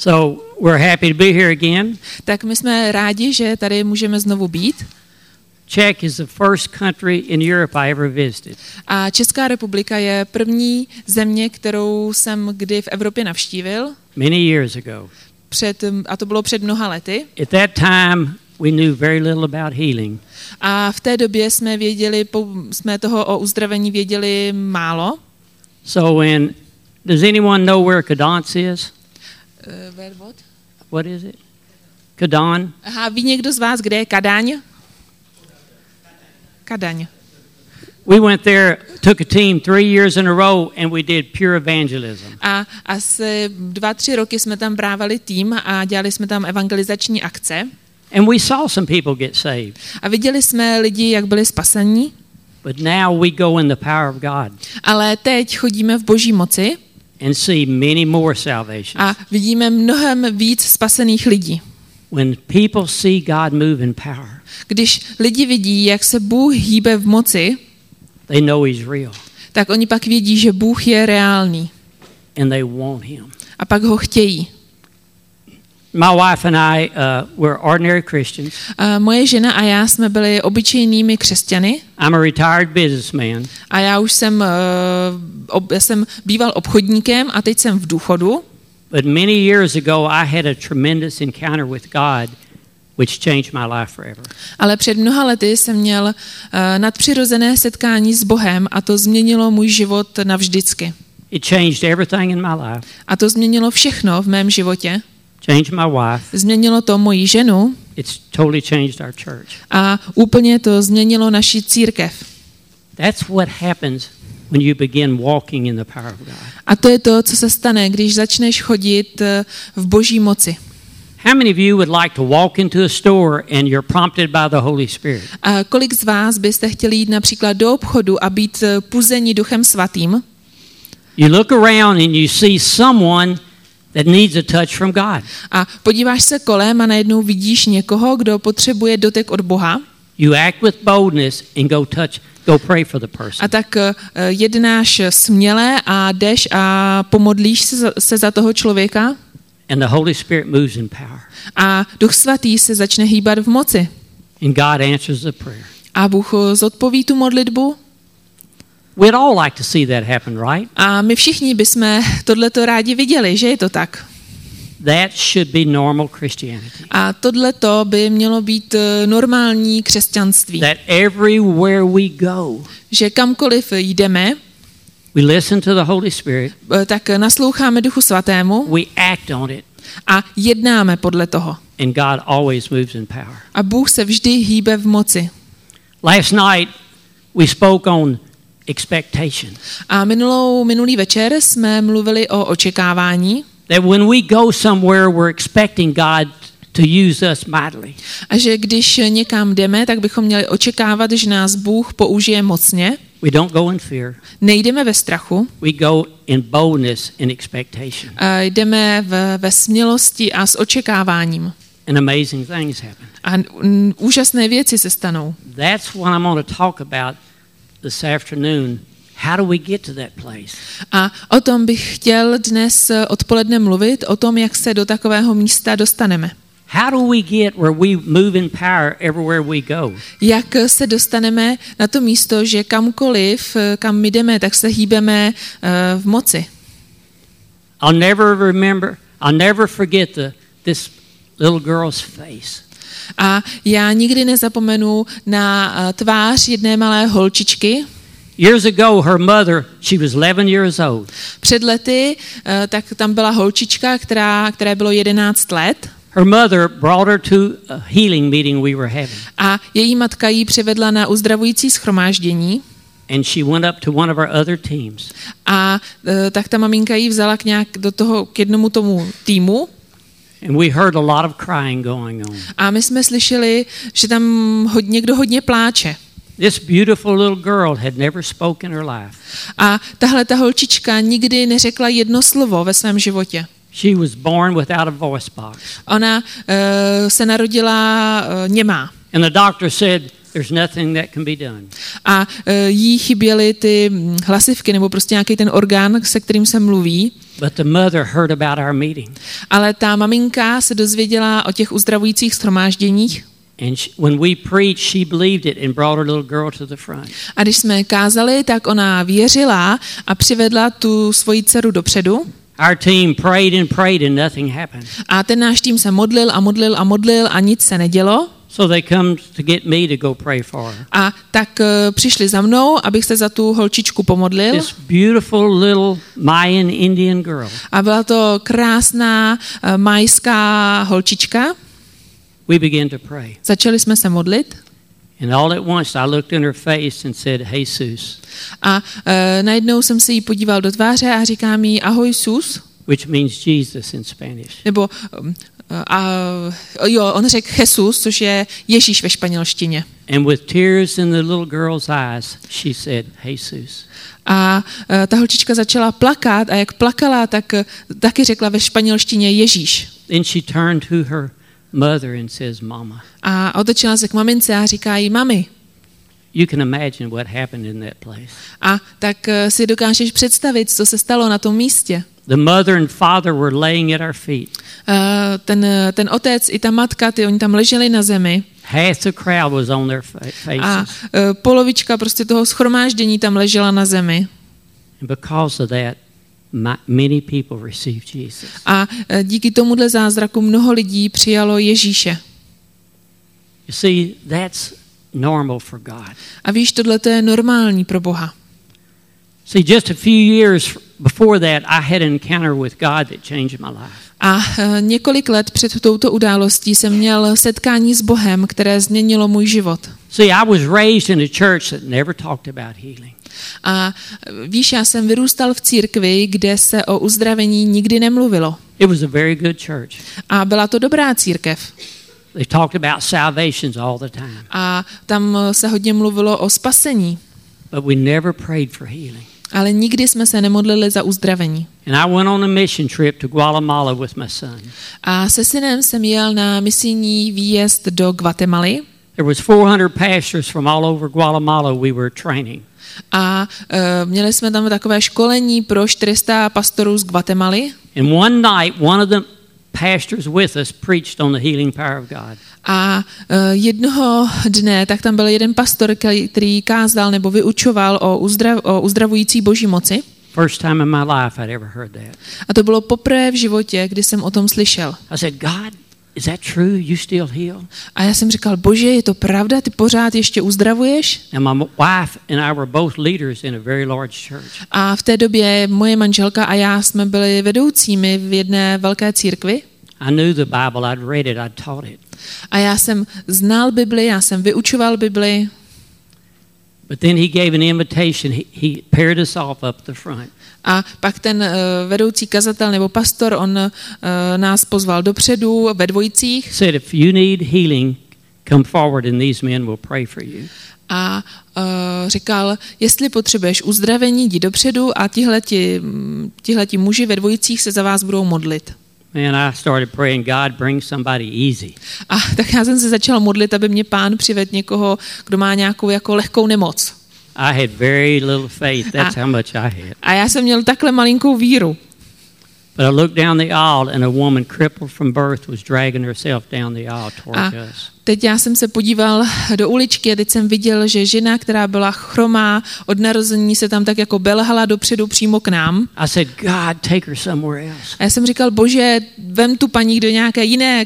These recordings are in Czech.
So we're happy to be here again. Tak my jsme rádi, že tady můžeme znovu být. Czech is the first country in Europe I ever visited. A Česká republika je první země, kterou jsem kdy v Evropě navštívil. Many years ago. A to bylo před mnoha lety. At that time we knew very little about healing. A v té době jsme toho o uzdravení věděli málo. So does anyone know where Kadans is? Where what? What is it? Kadan? Aha, ví někdo z vás, kde je Kadaň? Kadaň. We went there, took a team 3 years in a row, and we did pure evangelism. A asi 2-3 roky jsme tam brávali tým a dělali jsme tam evangelizační akce. And we saw some people get saved. A viděli jsme lidi, jak byli spasení. But now we go in the power of God. Ale teď chodíme v Boží moci. And see many more salvations. A vidíme mnohem víc spasených lidí. When people see God move in power. Když lidi vidí, jak se Bůh hýbe v moci, they know he's real. Tak oni pak vědí, že Bůh je reálný. And they want him. A pak ho chtějí. My wife and I were ordinary Christians. Moje žena a já jsme byli obyčejnými křesťany. I'm a retired businessman. A já už jsem býval obchodníkem a teď jsem v důchodu. But many years ago I had a tremendous encounter with God which changed my life forever. Ale před mnoha lety jsem měl nadpřirozené setkání s Bohem a to změnilo můj život navždycky. It changed everything in my life. A to změnilo všechno v mém životě. Changed my wife. Změnilo to moji ženu. It's totally changed our church. A úplně to změnilo naši církev. That's what happens when you begin walking in the power of God. A to je to, co se stane, když začneš chodit v Boží moci. How many of you would like to walk into a store and you're prompted by the Holy Spirit? A kolik z vás byste chtěli jít například do obchodu a být puzeni Duchem Svatým? You look around and you see someone that needs a touch from God. A podíváš se kolem a najednou vidíš někoho, kdo potřebuje dotek od Boha. You act with boldness and go pray for the person. A tak jednáš směle a jdeš a pomodlíš se za toho člověka. And the Holy Spirit moves in power. A Duch Svatý se začne hýbat v moci. And God answers the prayer. A Bůh zodpoví tu modlitbu. We'd all like to see that happen, right? A my všichni bychom tohleto rádi viděli, že je to tak. That should be normal Christianity. A tohleto by mělo být normální křesťanství. That everywhere we go, že kamkoliv jdeme, we listen to the Holy Spirit, tak nasloucháme Duchu Svatému we act on it, a jednáme podle toho. and God always moves in power. A Bůh se vždy hýbe v moci. Last night we spoke on expectation. A minulý večer jsme mluvili o očekávání. That when we go somewhere, we're expecting God to use us mightily. A že když někam jdeme, tak bychom měli očekávat, že nás Bůh použije mocně. We don't go in fear. Nejdeme ve strachu. We go in boldness and expectation. A jdeme ve smělosti a s očekáváním. And amazing things happen. A úžasné věci se stanou. That's what I'm going to talk about this afternoon. How do we get to that place? A o tom bych chtěl dnes odpoledne mluvit, o tom, jak se do takového místa dostaneme. How do we get where we move in power everywhere we go? Jak se dostaneme na to místo, že kamkoliv, kam my jdeme, tak se hýbeme v moci. I'll never forget this little girl's face. A já nikdy nezapomenu na tvář jedné malé holčičky. Years ago, her mother, she was 11 years old. Před lety, tak tam byla holčička, které bylo 11 let. Her mother brought her to a healing meeting we were having. A její matka ji přivedla na uzdravující shromáždění. And she went up to one of our other teams. A tak ta maminka ji vzala k jednomu tomu týmu. And we heard a lot of crying going on. A my jsme slyšeli, že tam někdo hodně pláče. This beautiful little girl had never spoken her life. A tahle ta holčička nikdy neřekla jedno slovo ve svém životě. She was born without a voice box. Ona se narodila němá. And the doctor said, There's nothing that can be done. A jí chyběly ty hlasivky nebo prostě nějaký ten orgán, se kterým se mluví. But the mother heard about our meeting. Ale ta maminka se dozvěděla o těch uzdravujících shromážděních. And when we preached, she believed it and brought her little girl to the front. A když jsme kázali, tak ona věřila a přivedla tu svoji dceru dopředu. Our team prayed and nothing happened. A ten náš tým se modlil a nic se nedělo. So they come to get me to go pray for her. A tak přišli za mnou, abych se za tu holčičku pomodlil. This beautiful little Mayan Indian girl. A byla to krásná majská holčička. We began to pray. Začali jsme se modlit. And all at once I looked in her face and said, Jesus. A najednou jsem se jí podíval do tváře a říkám jí ahoj Sus. Which means Jesus in Spanish. Nebo on řekl Jesus, což je Ježíš ve španělštině. And with tears in the little girl's eyes, she said, Jesus. A ta holčička začala plakat a jak plakala, tak taky řekla ve španělštině Ježíš. Then she turned to her mother and says, Mama. A otočila se k mamince a říká jí, mami. You can imagine what happened in that place. A tak si dokážeš představit, co se stalo na tom místě. The mother and father were laying at our feet. Ten otec i ta matka, oni tam leželi na zemi. Half the crowd was on their faces. A polovička prostě toho shromáždění tam ležela na zemi. And because of that, many people received Jesus. A díky tomuhle zázraku mnoho lidí přijalo Ježíše. You see, that's normal for God. A víš, tohle to je normální pro Boha. See, just a few years before that, I had an encounter with God that changed my life. A několik let před touto událostí jsem měl setkání s Bohem, které změnilo můj život. See, I was raised in a church that never talked about healing. A víš, já jsem vyrůstal v církvi, kde se o uzdravení nikdy nemluvilo. It was a very good church. A byla to dobrá církev. They talked about salvations all the time. A tam se hodně mluvilo o spasení. But we never prayed for healing. Ale nikdy jsme se nemodlili za uzdravení. And I went on a mission trip to Guatemala with my son. A se synem jsem jel na misijní výjezd do Guatemaly. There was 400 pastors from all over Guatemala we were training. A měli jsme tam takové školení pro 400 pastorů z Guatemaly. And one night, one of the pastors with us preached on the healing power of God. A jednoho dne, tak tam byl jeden pastor, který kázal nebo vyučoval o uzdravující boží moci. First time in my life I'd ever heard that. A to bylo poprvé v životě, kdy jsem o tom slyšel. I said, God, is that true? You still heal? A já jsem říkal, Bože, je to pravda? Ty pořád ještě uzdravuješ? And my wife and I were both leaders in a very large church. A v té době moje manželka a já jsme byli vedoucími v jedné velké církvi. I knew the Bible, I'd read it, I'd taught it. A já jsem znal Bibli, já jsem vyučoval Bibli. But then he gave an invitation. He paired us off up the front. A pak ten vedoucí kazatel nebo pastor, on nás pozval dopředu ve dvojicích. Said, if you need healing, come forward and these men will pray for you. A říkal, jestli potřebuješ uzdravení, jdi dopředu a tihleti muži ve dvojicích se za vás budou modlit. Man, I started praying, God, bring somebody easy. A tak já jsem se začal modlit, aby mě Pán přivedl někoho, kdo má nějakou jako lehkou nemoc. I had very little faith. That's how much I had. A já jsem měl takhle malinkou víru. But I looked down the aisle and a woman crippled from birth was dragging herself down the aisle towards us. Teď já jsem se podíval do uličky a teď jsem viděl, že žena, která byla chromá od narození, se tam tak jako belhala dopředu přímo k nám. I said, God, take her somewhere else. A já jsem říkal, Bože, vem tu paní do nějaké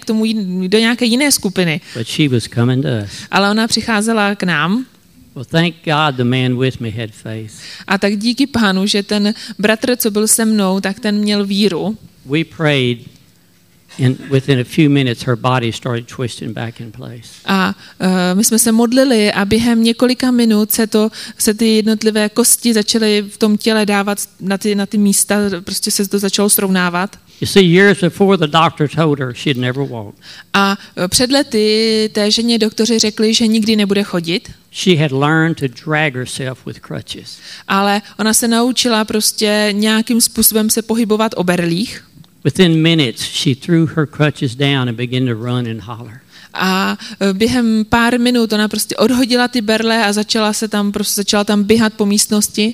jiné skupiny. But she was coming to us. Ale ona přicházela k nám. Well, thank God the man with me had faith. A tak díky Pánu, že ten bratr, co byl se mnou, tak ten měl víru. We prayed, and within a few minutes her body started twisting back in place. A my jsme se modlili a během několika minut se ty jednotlivé kosti začaly v tom těle dávat na ty místa, prostě se to začalo srovnávat. You see, years before the doctor told her she'd never walk. A před lety té ženě doktoři řekli, že nikdy nebude chodit. She had learned to drag herself with crutches. Ale ona se naučila prostě nějakým způsobem se pohybovat o berlích. Within minutes, she threw her crutches down and began to run and holler. A během pár minut ona prostě odhodila ty berle a začala tam běhat po místnosti.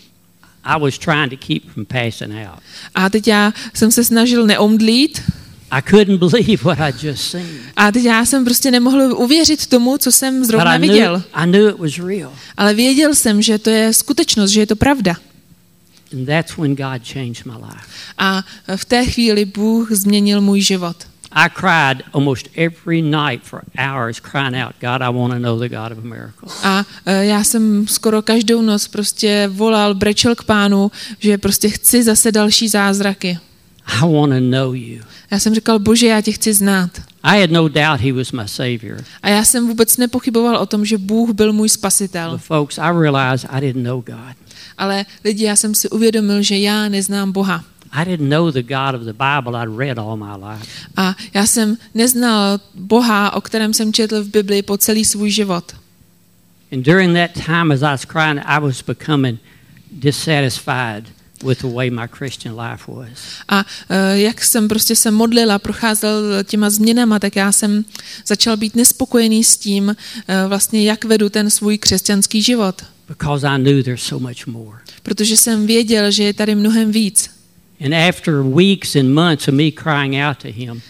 I was trying to keep from passing out. A teď já jsem se snažil neomdlít. I couldn't believe what I'd just seen. A teď já jsem prostě nemohl uvěřit tomu, co jsem zrovna viděl. I knew it was real. Ale věděl jsem, že to je skutečnost, že je to pravda. And that's when God changed my life. A v té chvíli Bůh změnil můj život. I cried almost every night for hours crying out, God, I want to know the God of a miracle. A já jsem skoro každou noc prostě volal, brečel k Pánu, že prostě chci zase další zázraky. I want to know you. Já jsem říkal, Bože, já tě chci znát. I had no doubt he was my savior. A já jsem vůbec nepochyboval o tom, že Bůh byl můj spasitel. But folks, I realized I didn't know God. Ale lidi, já jsem si uvědomil, že já neznám Boha. I didn't know the God of the Bible I'd read all my life. A já jsem neznal Boha, o kterém jsem četl v Biblii po celý svůj život. And during that time as I was crying, I was becoming dissatisfied with the way my Christian life was. A jak jsem prostě se modlil a procházel těma změnama, tak já jsem začal být nespokojený s tím, vlastně jak vedu ten svůj křesťanský život. Because I knew there's so much more. Protože jsem věděl, že je tady mnohem víc. And after weeks and months of me crying out to him,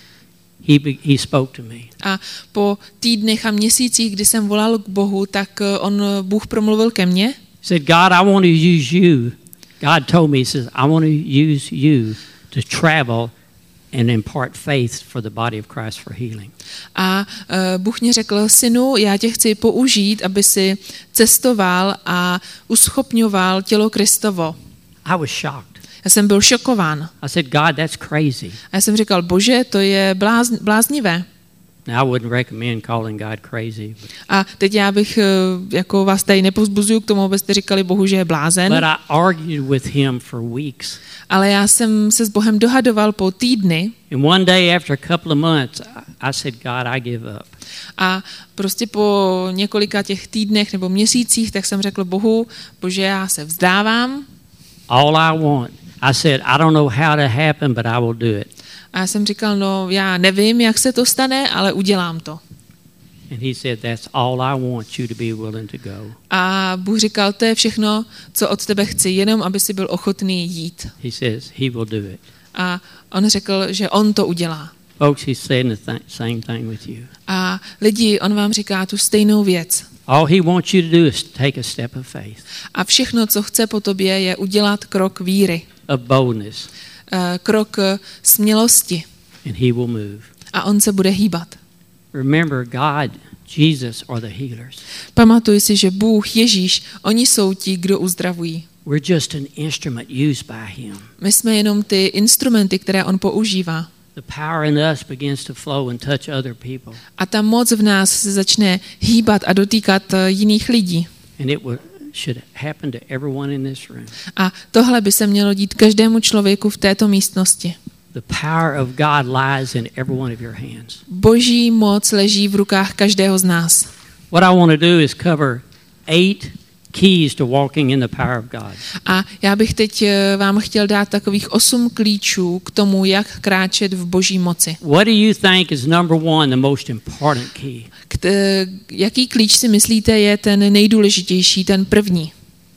he spoke to me. A po týdnech a měsících, kdy jsem volal k Bohu, tak Bůh promluvil ke mně. He said, God, I want to use you. God told me, he says, I want to use you to travel and impart faith for the body of Christ for healing. A Bůh mě řekl, synu, já tě chci použít, aby si cestoval a uschopňoval tělo Kristovo. I was shocked. Já jsem byl šokován. I said, God, that's crazy. A já jsem říkal, Bože, to je bláznivé. Now, I wouldn't recommend calling God crazy. A teď já bych jako vás tady nepovzbuzuju k tomu, abyste říkali Bohu, že je blázen. But I argued with him for weeks. Ale já jsem se s Bohem dohadoval po týdny. And one day after a couple of months, I said, God, I give up. A prostě po několika těch týdnech nebo měsících, tak jsem řekl Bohu, Bože, já se vzdávám. All I want. I said, I don't know how to happen, but I will do it. A já jsem říkal, no já nevím, jak se to stane, ale udělám to. And he said, that's all I want you to be willing to go. A Bůh říkal, to je všechno, co od tebe chci, jenom aby si byl ochotný jít. He says, he will do it. A on řekl, že on to udělá. Folks, he's saying the same thing with you. A lidi, on vám říká tu stejnou věc. All he wants you to do is take a step of faith. A všechno, co chce po tobě, je udělat krok víry. Of boldness. Krok smělosti. And he will move. A on se bude hýbat. Remember, God, Jesus are the healers. Pamatuj si, že Bůh, Ježíš, oni jsou ti, kdo uzdravují. We're just an instrument used by him. My jsme jenom ty instrumenty, které on používá. The power in us begins to flow and touch other people. A ta moc v nás se začne hýbat a dotýkat jiných lidí. And it should happen to everyone in this room. A tohle by se mělo dít každému člověku v této místnosti. The power of God lies in every one of your hands. Boží moc leží v rukách každého z nás. What I want to do is cover 8 keys to walking in the power of God. A já bych teď vám chtěl dát takových 8 klíčů k tomu, jak kráčet v Boží moci. What do you think is number one, the most important key? Jaký klíč si myslíte je ten nejdůležitější, ten první?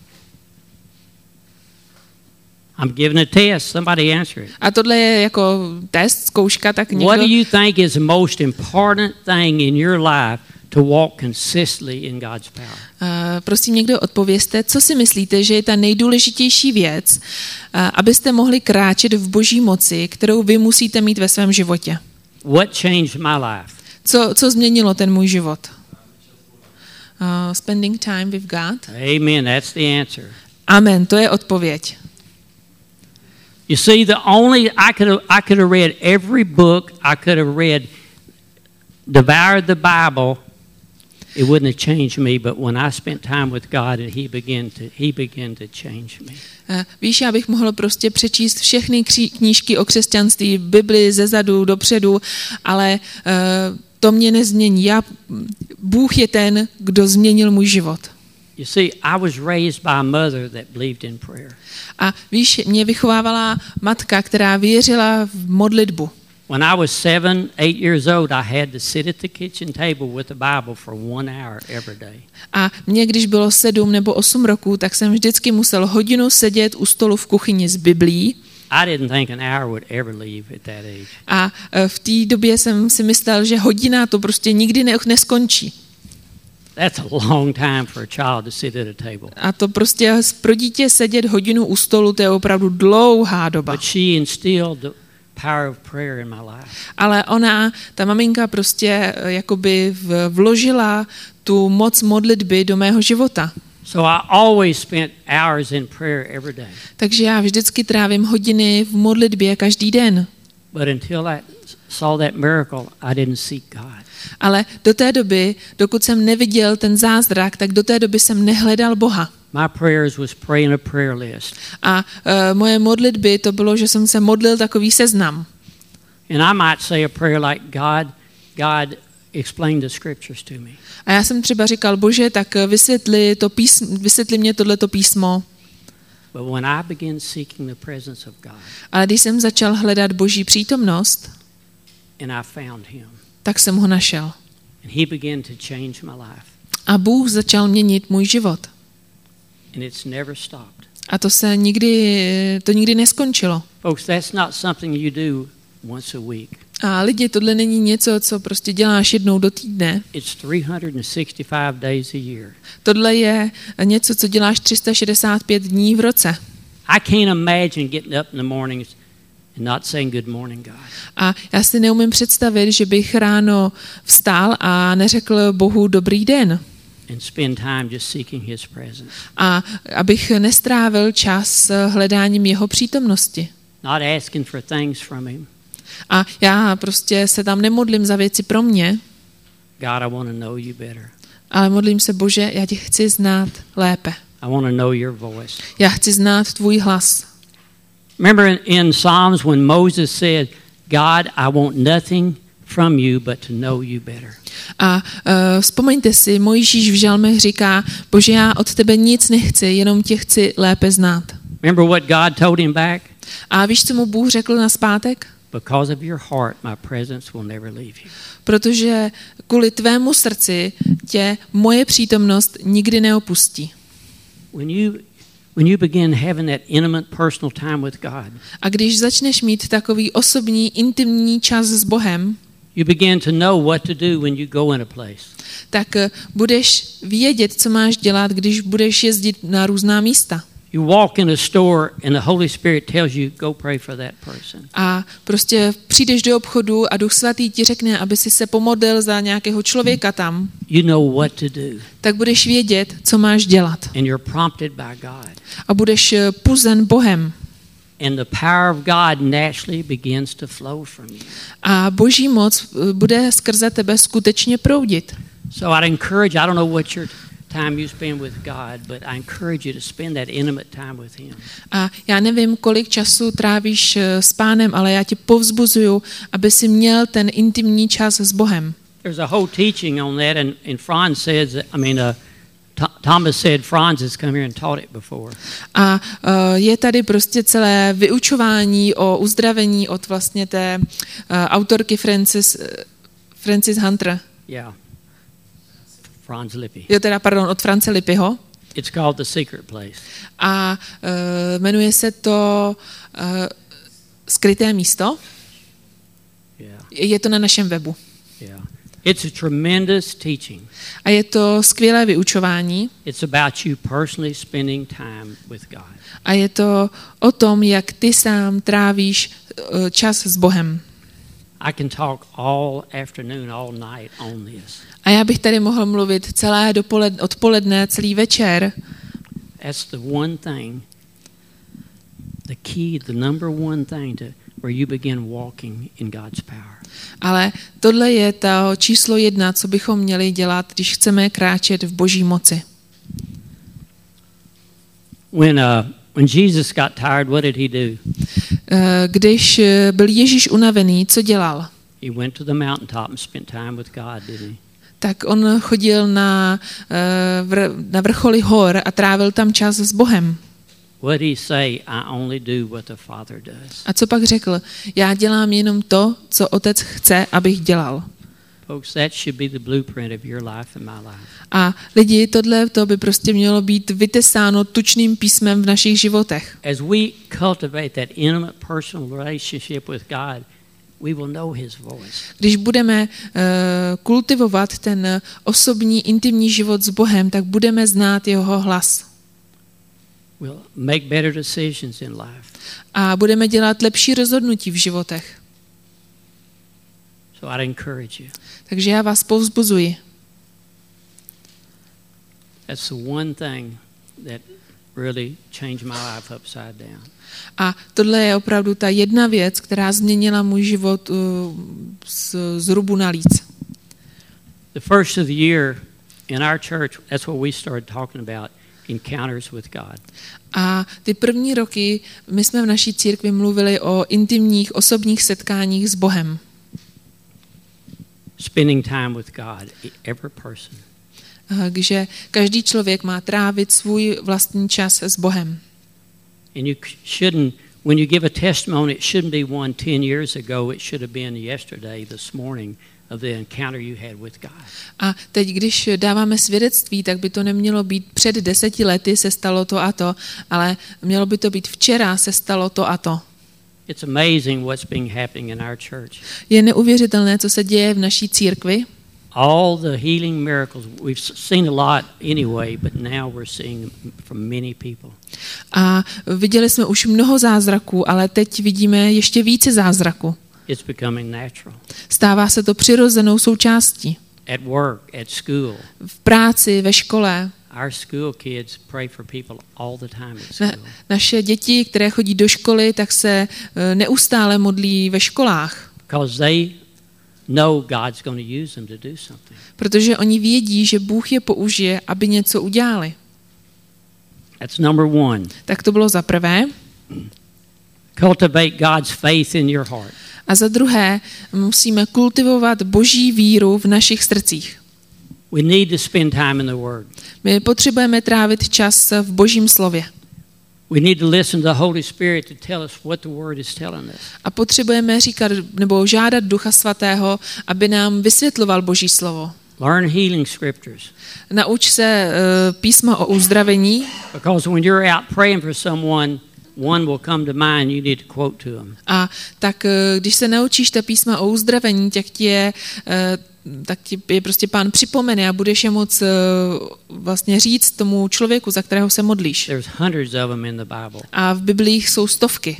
I'm giving a test. Somebody answer it. A tohle je jako test, zkouška, tak někdo... What do you think is the most important thing in your life to walk consistently in God's power? Prosím, někdo odpovězte, co si myslíte, že je ta nejdůležitější věc, abyste mohli kráčet v Boží moci, kterou vy musíte mít ve svém životě. What changed my life? Co změnilo ten můj život? Spending time with God. Amen, that's the answer. Amen, to je odpověď. You see, I could have read every book, I could have read, devoured the Bible, it wouldn't have changed me, but when I spent time with God, he began to change me. Víš, já bych mohl prostě přečíst všechny knížky o křesťanství, Bibli zezadu dopředu, ale to mě nezmění. Bůh je ten, kdo změnil můj život. You see, I was raised by a mother that believed in prayer. A víš, mě vychovávala matka, která věřila v modlitbu. When I was 7, 8 years old, I had to sit at the kitchen table with the Bible for 1 hour every day. A mě, když bylo 7 nebo 8 roků, tak jsem vždycky musel hodinu sedět u stolu v kuchyni s Biblií. I didn't think an hour would ever leave at that age. A v té době jsem si myslel, že hodina to prostě nikdy neskončí. That's a long time for a child to sit at a table. A to prostě pro dítě sedět hodinu u stolu, to je opravdu dlouhá doba. But she instilled the power of prayer in my life. Ale ta maminka prostě jakoby vložila tu moc modlitby do mého života. So I always spent hours in prayer every day. Takže já vždycky trávím hodiny v modlitbě každý den. But until I saw that miracle, I didn't seek God. Ale do té doby, dokud jsem neviděl ten zázrak, tak do té doby jsem nehledal Boha. My prayers was praying a prayer list. A moje modlitby to bylo, že jsem se modlil takový seznam. And I might say a prayer like, God, explain the scriptures to me. A já jsem třeba říkal, Bože, tak vysvětli mě tohleto písmo. But when I began seeking the presence of God, Ale když jsem začal hledat Boží přítomnost, and I found him, tak jsem ho našel. and he began to change my life, A Bůh začal měnit můj život. and it's never stopped. A to nikdy neskončilo. Folks, that's not something you do once a week. A lidi, tohle není něco, co prostě děláš jednou do týdne. It's 365 days a year. Tohle je něco, co děláš 365 dní v roce. I can't imagine getting up in the mornings and not saying good morning, God. A já si neumím představit, že bych ráno vstál a neřekl Bohu dobrý den. And spend time just seeking his presence. A abych nestrávil čas hledáním jeho přítomnosti. Not asking for things from him. A já prostě se tam nemodlím za věci pro mě, God, I want to know you better. ale modlím se, Bože, já tě chci znát lépe. I want to know your voice. Já chci znát tvůj hlas. Remember in Psalms when Moses said, God, I want nothing from you but to know you better. A vzpomeňte si, Mojžíš v žalmech říká, Bože, já od tebe nic nechci, jenom tě chci lépe znát. Remember what God told him back? A víš, co mu Bůh řekl nazpátek? Because of your heart, my presence will never leave you. Protože kvůli tvému srdci tě moje přítomnost nikdy neopustí. When you begin having that intimate personal time with God, A když začneš mít takový osobní, intimní čas s Bohem, you begin to know what to do when you go in a place. tak budeš vědět, co máš dělat, když budeš jezdit na různá místa. You walk in a store and the Holy Spirit tells you, go pray for that person. A prostě přijdeš do obchodu a Duch Svatý ti řekne, aby si se pomodlil za nějakého člověka tam. You know what to do. Tak budeš vědět, co máš dělat. And you're prompted by God. A budeš puzen Bohem. And the power of God naturally begins to flow from you. A Boží moc bude skrze tebe skutečně proudit. So I'd encourage, I don't know what your time you spend with God, but I encourage you to spend that intimate time with him. A já nevím, kolik času trávíš s Pánem, ale já tě povzbuzuju, aby si měl ten intimní čas s Bohem. There's a whole teaching on that, and Franz says, Thomas said Franz has come here and taught it before. A je tady prostě celé vyučování o uzdravení od vlastně té autorky Francis Hunter. Yeah. Franz Lippi. Od France Lippiho. It's called The Secret Place. A jmenuje se to Skryté místo. Yeah. Je to na našem webu. Yeah. It's a tremendous teaching. A je to skvělé vyučování. It's about you personally spending time with God. A je to o tom, jak ty sám trávíš čas s Bohem. I can talk all afternoon, all night on this. A já bych tady mohl mluvit celé odpoledne, celý večer. That's the one thing, the key, the number one thing to where you begin walking in God's power. Ale tohle je to číslo 1, co bychom měli dělat, když chceme kráčet v Boží moci. When Jesus got tired, what did he do? Když byl Ježíš unavený, co dělal? He went to the mountaintop and spent time with God, didn't he? Tak on chodil na vrcholy hor a trávil tam čas s Bohem. What he say? I only do what the Father does. A co pak řekl? Já dělám jenom to, co Otec chce, abych dělal. Folks, that should be the blueprint of your life and my life. A lidi, to by prostě mělo být vytesáno tučným písmem v našich životech. As we cultivate that intimate personal relationship with God, we will know his voice. Když budeme kultivovat ten osobní, intimní život s Bohem, tak budeme znát jeho hlas. We'll make better decisions in life. A budeme dělat lepší rozhodnutí v životech. So I'd encourage you. Takže já vás povzbuzuji. That's the one thing that really changed my life upside down. A tohle je opravdu ta jedna věc, která změnila můj život z rubu na líc. The first of the year in our church, that's what we started talking about, encounters with God. A ty první roky my jsme v naší církvi mluvili o intimních, osobních setkáních s Bohem. Spending time with God, every person. Takže každý člověk má trávit svůj vlastní čas s Bohem. And you shouldn't, when you give a testimony, it shouldn't be one 10 years ago, it should have been yesterday, this morning, of the encounter you had with God. A teď, když dáváme svědectví, tak by to nemělo být před 10 lety se stalo to a to, ale mělo by to být včera se stalo to a to. It's amazing what's been happening in our church. Je neuvěřitelné, co se děje v naší církvi. All the healing miracles, we've seen a lot anyway, but now we're seeing from many people. A viděli jsme už mnoho zázraků, ale teď vidíme ještě více zázraků. It's becoming natural. Stává se to přirozenou součástí. At work, at school. V práci, ve škole. Our school kids pray for people all the time at school. Naše děti, které chodí do školy, tak se neustále modlí ve školách. Because they know God's going to use them to do something. Protože oni vědí, že Bůh je použije, aby něco udělali. That's number one. Tak to bylo za prvé. Cultivate God's faith in your heart. A za druhé, musíme kultivovat Boží víru v našich srdcích. We need to spend time in the Word. My potřebujeme trávit čas v Božím slově. We need to listen to the Holy Spirit to tell us what the Word is telling us. A potřebujeme říkat nebo žádat Ducha Svatého, aby nám vysvětloval Boží slovo. Learn healing scriptures. Nauč se písma o uzdravení. Because when you're out praying for someone, one will come to mind, you need to quote to them. A tak když se naučíš ta písma o uzdravení, tak ti je prostě Pán připomene a budeš je moc vlastně říct tomu člověku, za kterého se modlíš. There's hundreds of them in the Bible. A v Biblích jsou stovky.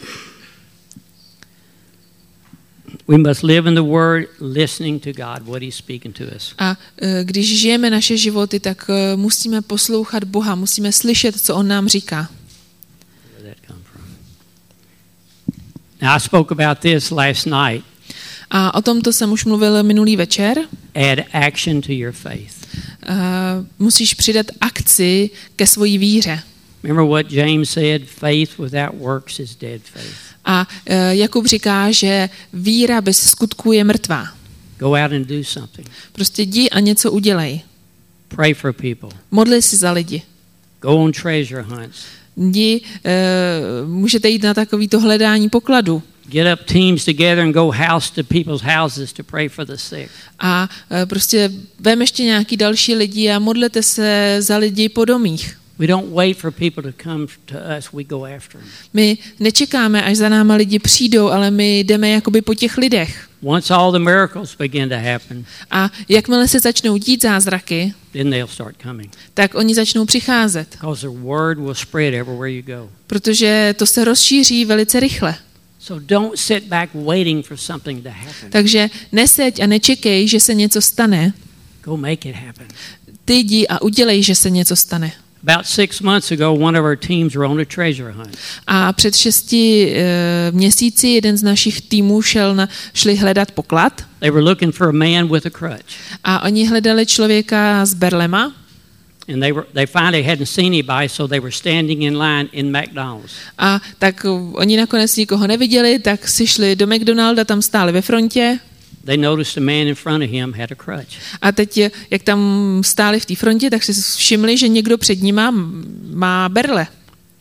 We must live in the Word, listening to God, what He's speaking to us. A když žijeme naše životy, tak musíme poslouchat Boha, musíme slyšet, co on nám říká. Where that come from? Now I spoke about this last night. A o tomto jsem už mluvil minulý večer. Add action to your faith. Musíš přidat akci ke svojí víře. Remember what James said, faith without works is dead faith. A Jakub říká, že víra bez skutků je mrtvá. Go out and do something. Prostě jdi a něco udělej. Pray for people. Modli si za lidi. Go on treasure hunts. Jdi, můžete jít na takovýto hledání pokladu. Get up teams together and go house to people's houses to pray for the sick. A prostě vem ještě nějaký další lidi a modlete se za lidi po domích. We don't wait for people to come to us, we go after them. My nečekáme, až za náma lidi přijdou, ale my jdeme jakoby po těch lidech. Once all the miracles begin to happen, A jakmile se začnou dít zázraky, then they'll start coming. tak oni začnou přicházet. Because the word will spread everywhere you go. Protože to se rozšíří velice rychle. So don't sit back waiting for something to happen. Takže neseď a nečekej, že se něco stane. Go make it happen. Ty jdi a udělej, že se něco stane. About 6 months ago, one of our teams were on a treasure hunt. A před 6 měsíci jeden z našich týmů šli hledat poklad. They were looking for a man with a crutch. A oni hledali člověka s berlema. And they finally hadn't seen anybody, so they were standing in line in McDonald's. A tak oni nakonec nikoho neviděli, tak si šli do McDonalda, tam stáli ve frontě. They noticed a man in front of him had a crutch. A teď, jak tam stáli v té frontě, tak si všimli, že někdo před nima má berle.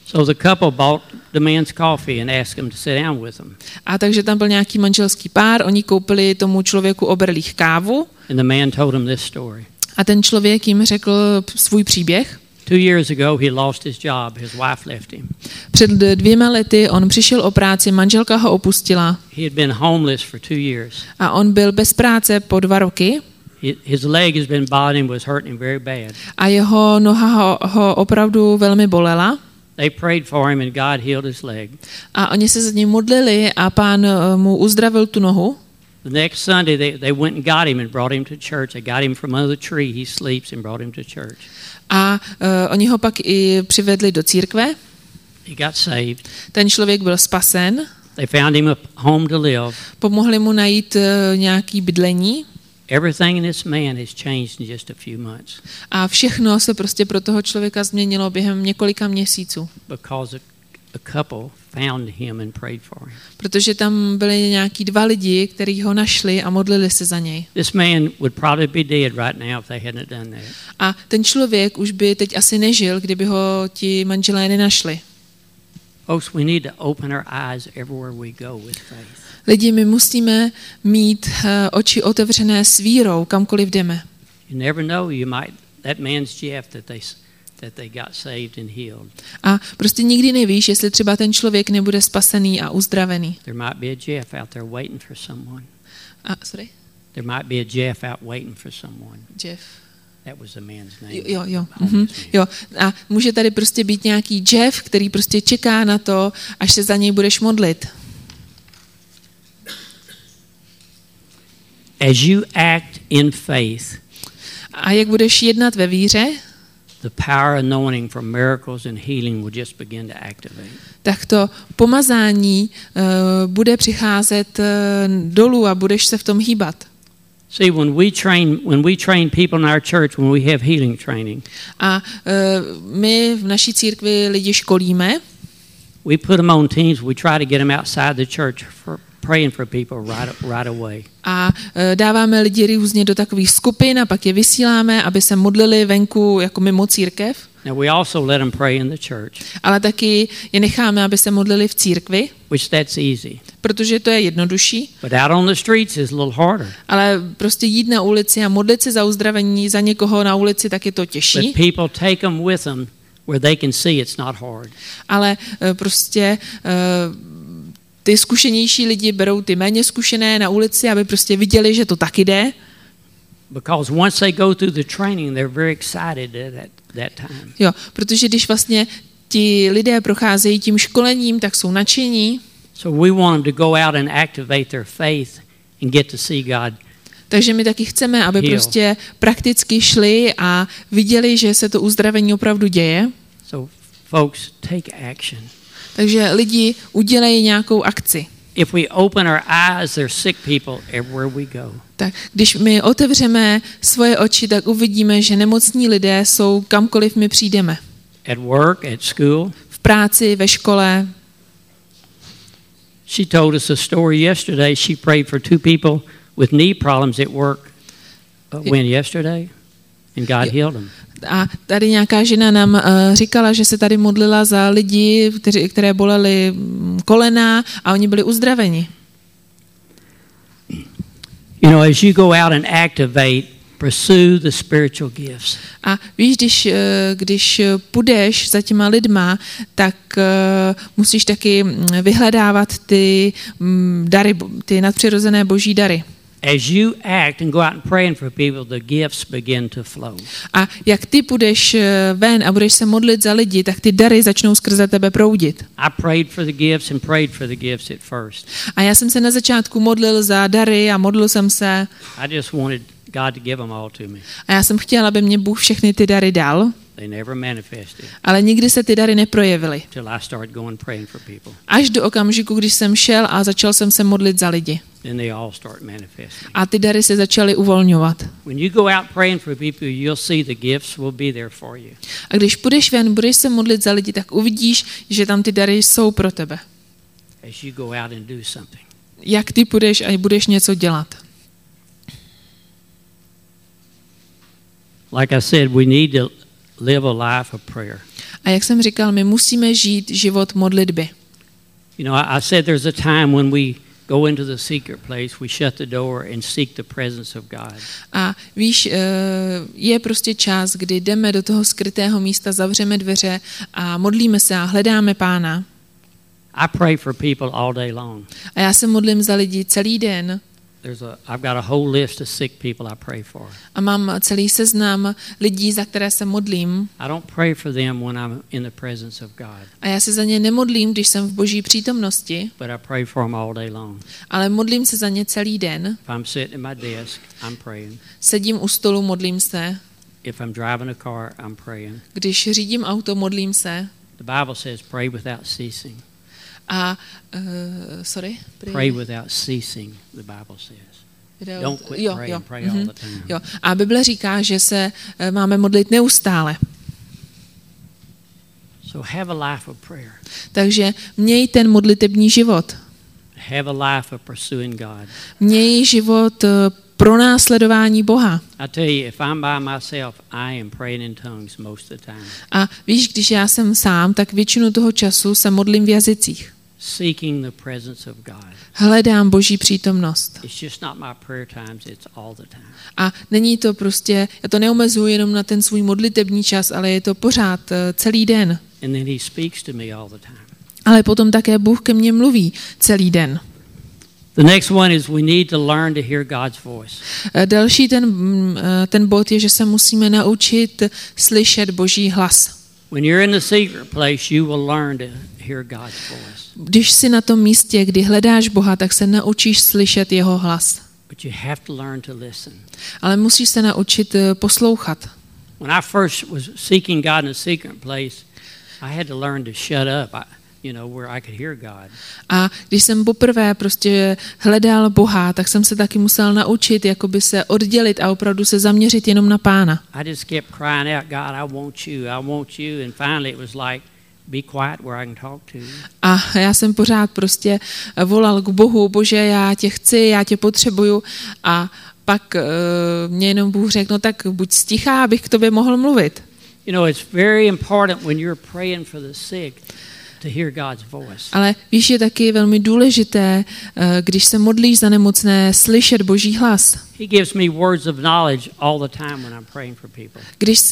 So the couple bought the man's coffee and asked him to sit down with them. A takže tam byl nějaký manželský pár, oni koupili tomu člověku oberlých kávu. And the man told him this story. A ten člověk jim řekl svůj příběh. 2 years ago he lost his job. His wife left him. Před 2 lety on přišel o práci, manželka ho opustila. He had been homeless for 2 years. A on byl bez práce po 2 roky. His leg has been bothering him, was hurting him very bad. A jeho noha ho opravdu velmi bolela. They prayed for him and God healed his leg. A oni se za ním modlili a Pán mu uzdravil tu nohu. The next Sunday they went and got him and brought him to church. They got him from under the tree. He sleeps and brought him to church. A oni ho pak i přivedli do církve. He got saved. Ten člověk byl spasen. They found him a home to live. Pomohli mu najít nějaký bydlení. Everything in this man has changed in just a few months. A všechno se prostě pro toho člověka změnilo během několika měsíců. Because a couple found him and prayed for him. Protože tam byli nějaký 2 lidi, kteří ho našli a modlili se za něj. This man would probably be dead right now if they hadn't done that. A ten člověk už by teď asi nežil, kdyby ho ti manželé nenašli. Folks, we need to open our eyes everywhere we go with faith. Lidi, my musíme mít oči otevřené s vírou, kamkoliv jdeme. You never know, that man's Jeff that they got saved and healed. A prostě nikdy nevíš, jestli třeba ten člověk nebude spasený a uzdravený. There might be a Jeff out there waiting for someone. Sorry? There might be a Jeff out waiting for someone. Jeff. That was the man's name. Jo. Jo. A může tady prostě být nějaký Jeff, který prostě čeká na to, až se za něj budeš modlit. As you act in faith, a jak budeš jednat ve víře, the power anointing for miracles and healing will just begin to activate. Tak to pomazání bude přicházet dolů a budeš se v tom hýbat. See, when we train people in our church, when we have healing training, a my v naší církvi lidi školíme. We put them on teams. We try to get them outside the church for praying for people right away. A dáváme lidi různě do takových skupin a pak je vysíláme, aby se modlili venku jako mimo církev. Now we also let them pray in the church. Ale taky je necháme, aby se modlili v církvi. Which that's easy. Protože to je jednodušší. But out on the streets is a little harder. Ale prostě jít na ulici a modlit se za uzdravení za někoho na ulici, tak je to těžší. But people take them with them where they can see it's not hard. Ale prostě ty zkušenější lidi berou ty méně zkušené na ulici, aby prostě viděli, že to taky jde. Because once they go through the training, they're very excited at that time. Jo, protože když vlastně ti lidé procházejí tím školením, tak jsou nadšení. So we want them to go out and activate their faith and get to see God. Takže my taky chceme, aby prostě prakticky šli a viděli, že se to uzdravení opravdu děje. So folks, take action. Takže lidi udělají nějakou akci. If we open our eyes, there's sick people everywhere we go. Tak když my otevřeme svoje oči, tak uvidíme, že nemocní lidé jsou kamkoliv my přijdeme. At work, at school. V práci, ve škole. She told us a story yesterday. She prayed for 2 people with knee problems at work. When yesterday? And God healed them. A tady nějaká žena nám říkala, že se tady modlila za lidi, které bolely kolena a oni byli uzdraveni. You know, as you go out and activate, pursue the spiritual gifts. A víš, když půjdeš za těma lidma, tak musíš taky vyhledávat ty dary, ty nadpřirozené boží dary. As you act and go out and praying for people, the gifts begin to flow. A jak ty půjdeš ven a budeš se modlit za lidi, tak ty dary začnou skrze tebe proudit. I prayed for the gifts and prayed for the gifts at first. A já jsem se na začátku modlil za dary a modlil jsem se. I just wanted God to give them all to me. A já jsem chtěl, aby mě Bůh všechny ty dary dal. They never manifested. Ale nikdy se ty dary neprojevily. Till I started going praying for people. Až do okamžiku, když jsem šel a začal jsem se modlit za lidi. Then they all start manifesting. A ty dary se začaly uvolňovat. When you go out praying for people, you'll see the gifts will be there for you. A když půjdeš ven, budeš se modlit za lidi, tak uvidíš, že tam ty dary jsou pro tebe. As you go out and do something. Jak ty půjdeš a budeš něco dělat. Like I said, we need to live a life of prayer. A jak jsem říkal, my musíme žít život modlitby. You know, I said there's a time when we go into the secret place, we shut the door and seek the presence of God. A víš, je prostě čas, kdy jdeme do toho skrytého místa, zavřeme dveře a modlíme se a hledáme Pána. I pray for people all day long. A já se modlím za lidi celý den. I've got a whole list of sick people I pray for. A mám celý seznam lidí, za které se modlím. I don't pray for them when I'm in the presence of God. A já se za ně nemodlím, když jsem v Boží přítomnosti, But I pray for them all day long. ale modlím se za ně celý den. If I'm sitting at my desk, I'm praying. Sedím u stolu, modlím se. If I'm driving a car, I'm praying. Když řídím auto, modlím se. The Bible says pray without ceasing. A Pray without ceasing, the Bible says. Don't quit praying, pray all the time. Jo. A Bible říká, že se máme modlit neustále. So have a life of prayer. Takže měj ten modlitební život. Have a life of pursuing God. Měj život pro následování Boha. I tell you, if I'm by myself, I am praying in tongues most of the time. A víš, když já jsem sám, tak většinu toho času se modlím v jazycích. Seeking the presence of God. Hledám Boží přítomnost. It's just not my prayer times, it's all the time. A není to prostě, já to neomezuji jenom na ten svůj modlitební čas, ale je to pořád celý den. And then he speaks to me all the time. Ale potom také Bůh ke mně mluví celý den. The next one is we need to learn to hear God's voice. Další ten bod je, že se musíme naučit slyšet Boží hlas. When you're in the secret place, you will learn to hear God's voice. Když jsi na tom místě, kdy hledáš Boha, tak se naučíš slyšet jeho hlas. But you have to learn to listen. Ale musíš se naučit poslouchat. When I first was seeking God in a secret place, I had to learn to shut up. Where I could hear God. A když jsem poprvé prostě hledal Boha, tak jsem se taky musel naučit jakoby se oddělit a opravdu se zaměřit jenom na Pána. I just kept crying out, God, I want you, and finally it was like, be quiet where I can talk to you. A já jsem pořád prostě volal k Bohu, Bože, já tě chci, já tě potřebuju, a pak mě jenom Bůh řekl, no tak buď stichá, abych k tobě mohl mluvit. It's very important when you're praying for the sick to hear God's voice. Ale víš, je taky velmi důležité, když se modlíš za nemocné, slyšet Boží hlas. He gives me words of knowledge all the time when I'm praying for people.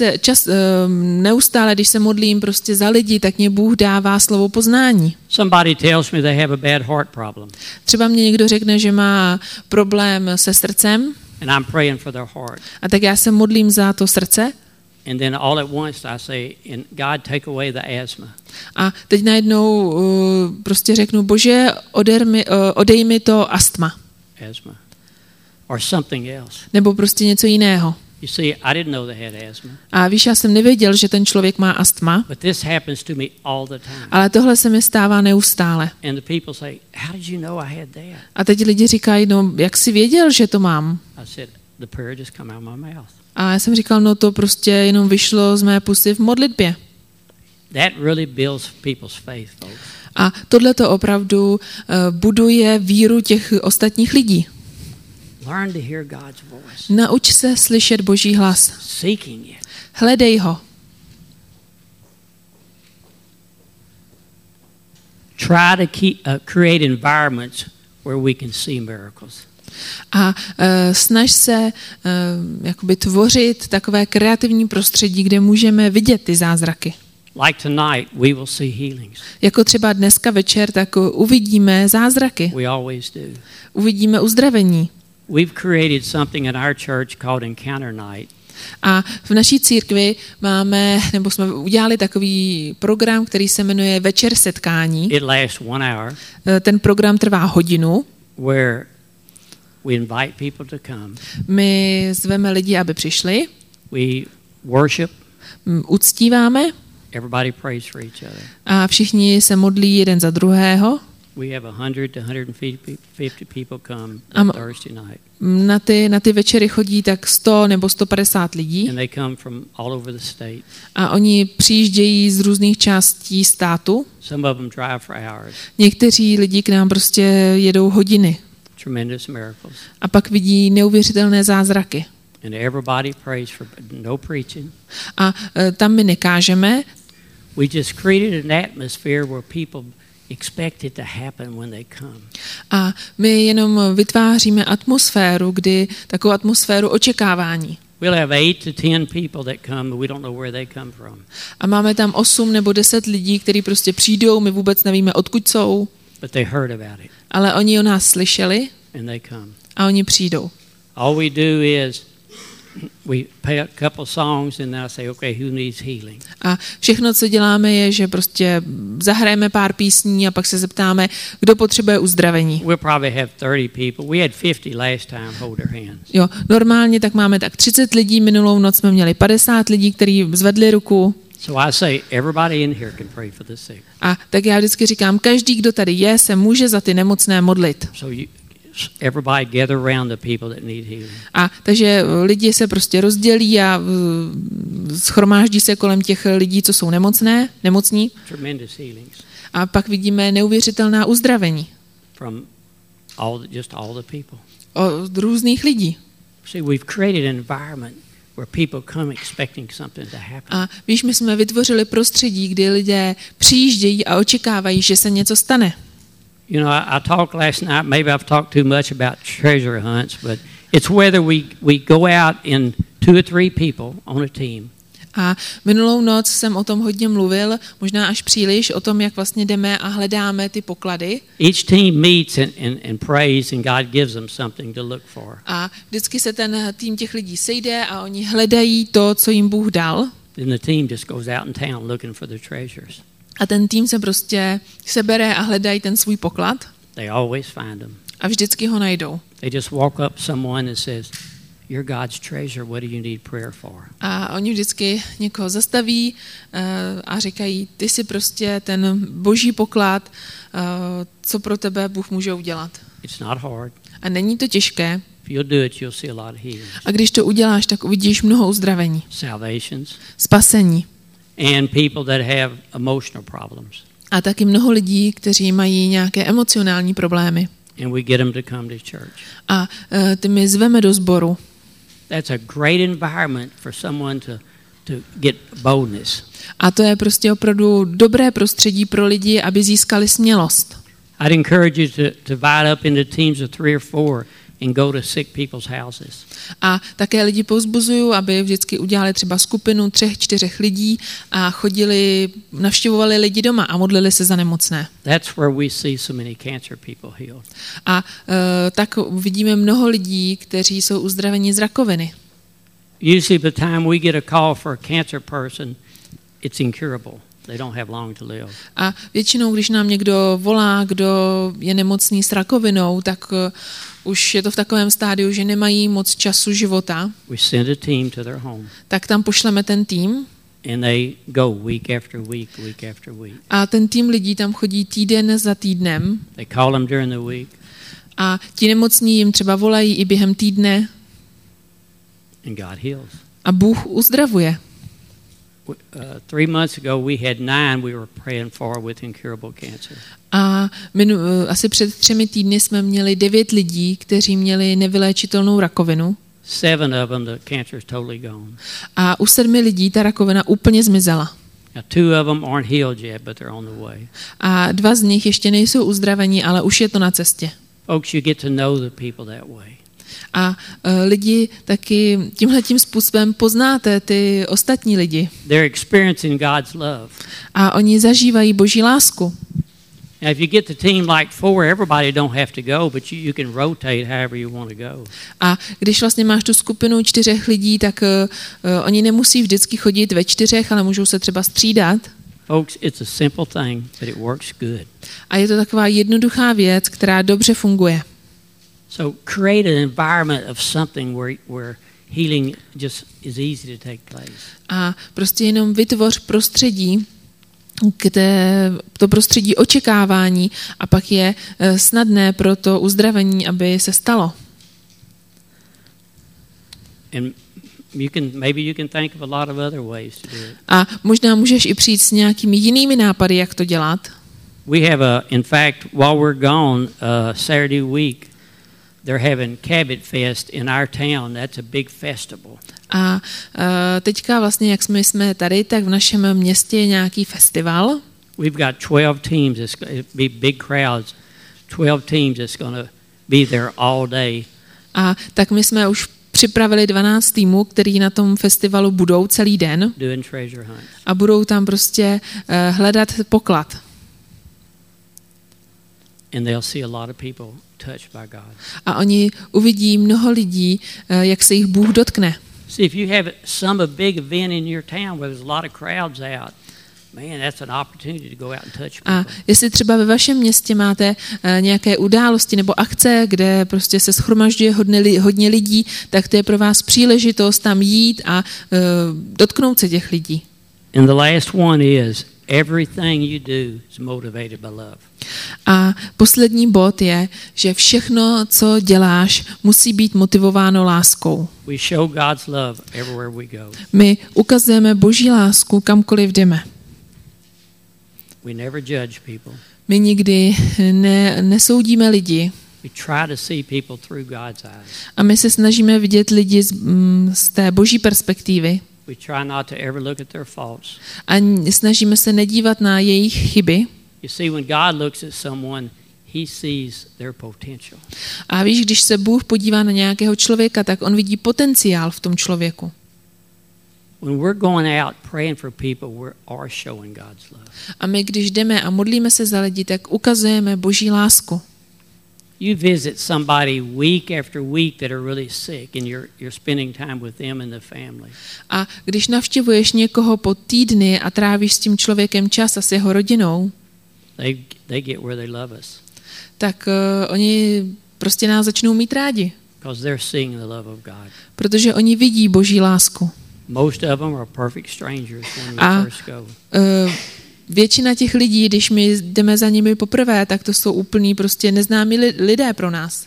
Neustále, když se modlím prostě za lidi, tak mě Bůh dává slovo poznání. Somebody tells me they have a bad heart problem. Třeba mě někdo řekne, že má problém se srdcem. And I'm praying for their heart. A tak já se modlím za to srdce. And then all at once I say, and God, take away the asthma. A teď najednou prostě řeknu, Bože, odej mi to astma. Asthma. Or something else. Nebo prostě něco jiného. You see, I didn't know they had asthma. A víš, já jsem nevěděl, že ten člověk má astma. But this happens to me all the time. Ale tohle se mi stává neustále. And the people say, how did you know I had that? A teď lidi říkají, no, jak jsi věděl, že to mám? I said, the prayer just come out of my mouth. A já jsem říkal, no to prostě jenom vyšlo z mé pusy v modlitbě. That really builds people's faith, folks. A tohle to opravdu buduje víru těch ostatních lidí. Learn to hear God's voice. Nauč se slyšet Boží hlas. Seeking it. Hledej ho. Try to create environments where we can see miracles. A snaž se jakoby tvořit takové kreativní prostředí, kde můžeme vidět ty zázraky. Like tonight, we will see healings. Jako třeba dneska večer, tak uvidíme zázraky. We always do. Uvidíme uzdravení. We've created something in our church called Encounter Night. A v naší církvi jsme udělali takový program, který se jmenuje Večer setkání. It lasts 1 hour. Ten program trvá hodinu. Where we invite people to come. My zveme lidi, aby přišli. We worship. Uctíváme. Everybody prays for each other. A všichni se modlí jeden za druhého. We have 100 to 150 people come Thursday night. Na ty večery chodí tak 100 nebo 150 lidí. And they come from all over the state. A oni přijíždějí z různých částí státu. Some of them drive for hours. Někteří lidi k nám prostě jedou hodiny. Tremendous miracles. A pak vidí neuvěřitelné zázraky. And everybody prays for no preaching. A tam my nekážeme. We just created an atmosphere where people expect it to happen when they come. A my jenom vytváříme atmosféru, takovou atmosféru očekávání. We'll have 8 to 10 people that come, but we don't know where they come from. A máme tam 8 nebo 10 lidí, kteří prostě přijdou, my vůbec nevíme, odkud jsou. But they heard about it. Ale oni o nás slyšeli And they come. a oni přijdou. All we do is we play a couple songs and then I say, okay, who needs healing? A všechno, co děláme, je, že prostě zahrajeme pár písní a pak se zeptáme, kdo potřebuje uzdravení. We'll probably have 30 people. We had 50 last time hold their hands. Jo, normálně tak máme tak 30 lidí, minulou noc jsme měli 50 lidí, kteří zvedli ruku. So I say, everybody in here can pray for the sick. A tak já vždycky říkám, každý, kdo tady je, se může za ty nemocné modlit. So everybody gather around the people that need healing. A takže lidi se prostě rozdělí a shromáždí se kolem těch lidí, co jsou nemocní. Tremendous healings. A pak vidíme neuvěřitelná uzdravení. From just all the people. Od různých lidí. See, we've created an environment where people come expecting something to happen. A víš, my jsme vytvořili prostředí, kdy lidé přijíždějí a očekávají, že se něco stane. You know, I talked last night, maybe I've talked too much about treasure hunts, but it's whether we go out in 2 or 3 people on a team. A minulou noc jsem o tom hodně mluvil, možná až příliš, o tom, jak vlastně jdeme a hledáme ty poklady. Each team meets and prays and God gives them something to look for. A vždycky se ten tým těch lidí sejde a oni hledají to, co jim Bůh dal. Then the team just goes out in town looking for the treasures. A ten tým se prostě sebere a hledají ten svůj poklad. They always find them. A vždycky ho najdou. They just walk up someone and says, "You're God's treasure. What do you need prayer for?" A oni vždycky někoho zastaví a říkají, ty jsi prostě ten boží poklad, co pro tebe Bůh může udělat. It's not hard. A není to těžké. If you'll do it, you'll see a lot of healings. A když to uděláš, tak uvidíš mnoho uzdravení. Salvations. Spasení. And people that have emotional problems. A taky mnoho lidí, kteří mají nějaké emocionální problémy. And we get them to come to church. A ty my zveme do sboru. That's a great environment for someone to get boldness. A to je prostě opravdu dobré prostředí pro lidi, aby získali smělost. I'd encourage you to divide up into teams of 3 or 4 and go to sick people's houses. A také lidi povzbuzuju, aby vždycky udělali třeba skupinu 3-4 lidí a navštěvovali lidi doma a modlili se za nemocné. That's where we see so many cancer people healed. A tak vidíme mnoho lidí, kteří jsou uzdraveni z rakoviny. Usually by the time we get a call for a cancer person, it's incurable. They don't have long to live. A většinou, když nám někdo volá, kdo je nemocný s rakovinou, tak už je to v takovém stádiu, že nemají moc času života. We send a team to their home. Tak tam pošleme ten tým. And they go week after week, week after week. A ten tým lidí tam chodí týden za týdnem. They call them during the week. A ti nemocní jim třeba volají i během týdne. And God heals. A Bůh uzdravuje. 3 months ago we had 9 we were praying for with incurable cancer. A asi před 3 týdny jsme měli 9 lidí, kteří měli nevyléčitelnou rakovinu. 7 of them the cancer is totally gone. A u 7 lidí ta rakovina úplně zmizela. Now 2 of them aren't healed yet, but they're on the way. A 2 z nich ještě nejsou uzdraveni, ale už je to na cestě. Folks, you get to know the people that way. A lidi taky tímhletím způsobem poznáte ty ostatní lidi. They're experiencing God's love. A oni zažívají Boží lásku. Now, if you get the team like 4, everybody don't have to go, but you can rotate however you want to go. A když vlastně máš tu skupinu 4 lidí, tak oni nemusí vždycky chodit ve 4, ale můžou se třeba střídat. Folks, it's a simple thing, but it works good. A je to taková jednoduchá věc, která dobře funguje. So create an environment of something where healing just is easy to take place. A prostě jenom vytvoř prostředí, to prostředí očekávání a pak je snadné pro to uzdravení, aby se stalo. And maybe you can think of a lot of other ways to do it. A možná můžeš i přijít s nějakými jinými nápady, jak to dělat. We have in fact, while we're gone, Saturday week, they're having Cabot Fest in our town. That's a big festival. A teďka vlastně, jak jsme tady, tak v našem městě je nějaký festival. We've got 12 teams. It's going to be big crowds. 12 teams that's going to be there all day. A tak my jsme už připravili 12 týmů, který na tom festivalu budou celý den. Doing treasure hunts. A budou tam prostě hledat poklad. And they'll see a lot of people touched by God. A oni uvidí mnoho lidí, jak se jich Bůh dotkne. See, if you have some big event in your town where there's a lot of crowds out, man, that's an opportunity to go out and touch people. A jestli třeba ve vašem městě máte nějaké události nebo akce, kde prostě se shromažďuje hodně lidí, tak to je pro vás příležitost tam jít a dotknout se těch lidí. And the last one is everything you do is motivated by love. A poslední bod je, že všechno, co děláš, musí být motivováno láskou. We show God's love everywhere we go. My ukazujeme Boží lásku kamkoliv jdeme. We never judge people. My nikdy nesoudíme lidi. We try to see people through God's eyes. A my se snažíme vidět lidi z té Boží perspektivy. We try not to ever look at their faults. A snažíme se nedívat na jejich chyby. You see, when God looks at someone, he sees their potential. A víš, když se Bůh podívá na nějakého člověka, tak on vidí potenciál v tom člověku. When we're going out praying for people, we are showing God's love. A my, když jdeme a modlíme se za lidi, tak ukazujeme Boží lásku. You visit somebody week after week that are really sick and you're spending time with them and the family. A když navštěvuješ někoho po týdny a trávíš s tím člověkem čas a s jeho rodinou, they get where they love us. Tak oni prostě nás začnou mít rádi. Because they're seeing the love of God. Protože oni vidí Boží lásku. Most of them are perfect strangers when we first go. Většina těch lidí, když my jdeme za nimi poprvé, tak to jsou úplný prostě neznámí lidé pro nás.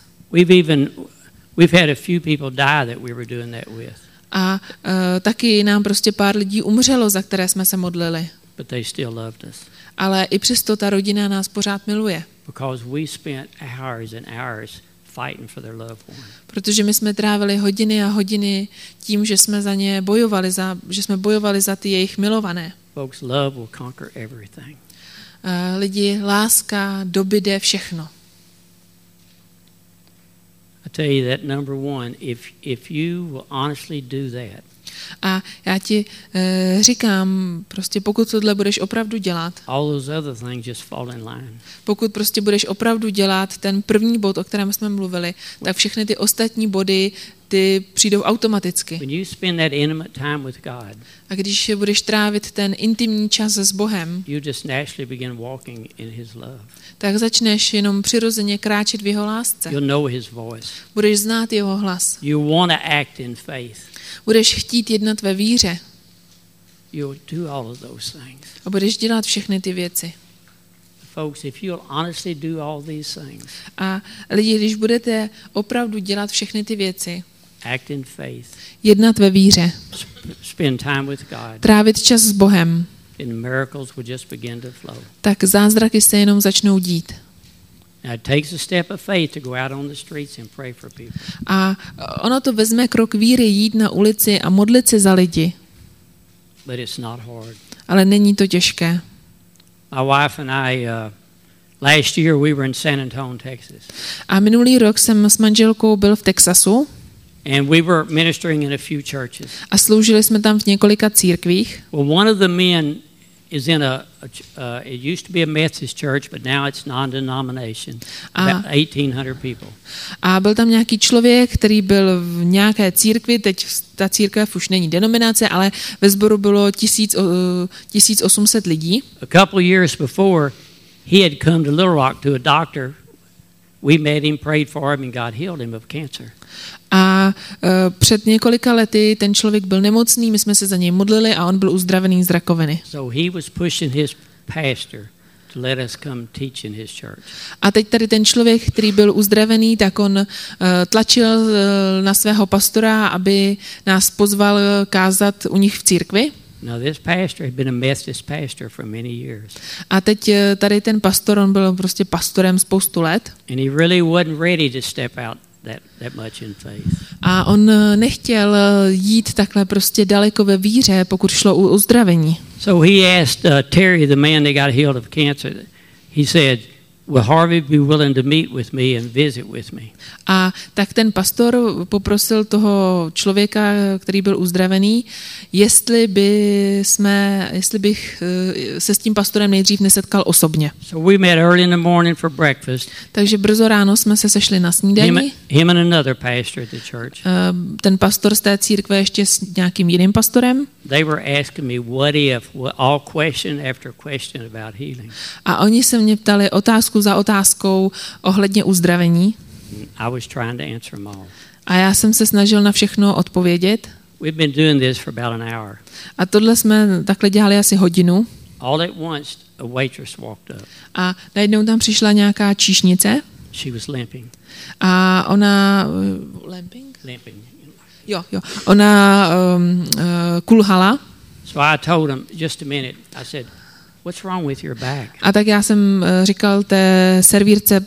We've had a few people die that we were doing that with. A taky nám prostě pár lidí umřelo, za které jsme se modlili. But they still loved us. Ale i přesto ta rodina nás pořád miluje. Because we spent hours and hours fighting for their loved one. Protože my jsme trávili hodiny a hodiny tím, že jsme za ně bojovali za ty jejich milované. Folks, love will conquer everything. Lidi, láska dobydé všechno. I tell you that number one, if you will honestly do that. A já ti říkám, prostě pokud tohle budeš opravdu dělat, all those other things just fall in line. Pokud prostě budeš opravdu dělat ten první bod, o kterém jsme mluvili, tak všechny ty ostatní body, ty přijdou automaticky. When you spend that intimate time with God, a když budeš trávit ten intimní čas s Bohem, you just naturally begin walking in his love. Tak začneš jenom přirozeně kráčet v jeho lásce. You'll know his voice. Budeš znát jeho hlas. You want to act in faith. Budeš chtít jednat ve víře. You'll do all of those things. A budeš dělat všechny ty věci. Folks, if you'll honestly do all these things. A lidi, když budete opravdu dělat všechny ty věci, act in faith. Jednat ve víře. Spend time with God. Trávit čas s Bohem. And miracles will just begin to flow. Tak zázraky se jenom začnou dít. Now it takes a step of faith to go out on the streets and pray for people. A ono to vezme krok víry jít na ulici a modlit se za lidi. But it's not hard. Ale není to těžké. My wife and I last year we were in San Antonio, Texas. A minulý rok jsem s manželkou byl v Texasu. And we were ministering in a few churches. A sloužili jsme tam v několika církvích. Well, one of the men is in it used to be a Methodist church, but now it's non-denomination. About 1,800 people. A byl tam nějaký člověk, který byl v nějaké církvi, teď ta církev už není denominace, ale ve sboru bylo 1800 lidí. A couple years before, he had come to Little Rock to a doctor. We met him, prayed for him, and God healed him of cancer. A před několika lety ten člověk byl nemocný, my jsme se za něj modlili a on byl uzdravený z rakoviny. So he was pushing his pastor to let us come teach in his church. A teď tady ten člověk, který byl uzdravený, tak on tlačil na svého pastora, aby nás pozval kázat u nich v církvi. Now this pastor had been a Methodist pastor for many years. A teď tady ten pastor, on byl prostě pastorem spoustu let. And he really wasn't ready to step out that much in faith. A on nechtěl jít takhle prostě daleko ve víře, pokud šlo o uzdravení. So he asked Terry, the man that got healed of cancer, he said, will Harvey be willing to meet with me and visit with me? A tak ten pastor poprosil toho člověka, který byl uzdravený, jestli bych se s tím pastorem nejdřív nesetkal osobně. So we met early in the morning for breakfast. Takže brzo ráno jsme se sešli na snídani. Him and another pastor at the church. Ten pastor z té církve ještě s nějakým jiným pastorem. They were asking me what if, all question after question about healing. A oni se mě ptali otázku za otázkou ohledně uzdravení. I was trying to answer them all. A já jsem se snažil na všechno odpovědět. We've been doing this for about an hour. A tohle jsme takhle dělali asi hodinu. All at once, a waitress walked up. A najednou tam přišla nějaká číšnice. She was limping. A ona... Limping. Jo. Ona kulhala. So I told him, just a minute, I said, what's wrong with your back? A tak já jsem říkal té servírce,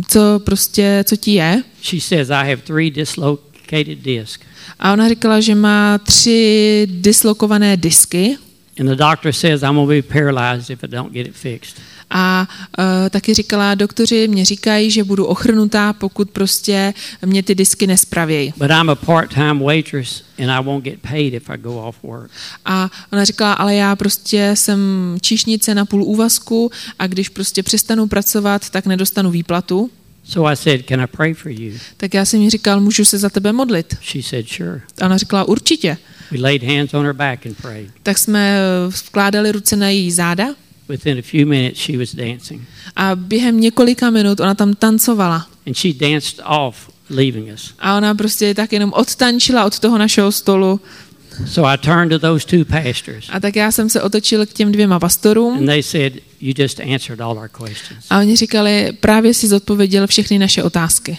co ti je? She says, I have 3 dislocated discs. A ona říkala, že má 3 dislokované disky. And the doctor says I'm going to be paralyzed if I don't get it fixed. A taky říkala, doktoři mě říkají, že budu ochrnutá, pokud prostě mě ty disky nespravějí. But I'm a part-time waitress and I won't get paid if I go off work. A ona říkala, ale já prostě jsem číšnice na půl úvazku a když prostě přestanu pracovat, tak nedostanu výplatu. So I said, can I pray for you? Tak já jsem jí říkal, můžu se za tebe modlit. She said, sure. A ona říkala, určitě. We laid hands on her back and prayed. Tak jsme vkládali ruce na její záda. Within a few minutes she was dancing. A během několika minut ona tam tancovala. And she danced off, leaving us. A ona prostě tak jenom odtančila od toho našeho stolu. So I turned to those 2 pastors. A tak já jsem se otočil k těm 2 pastorům. And they said, you just answered all our questions. A oni říkali, právě si zodpověděl všechny naše otázky.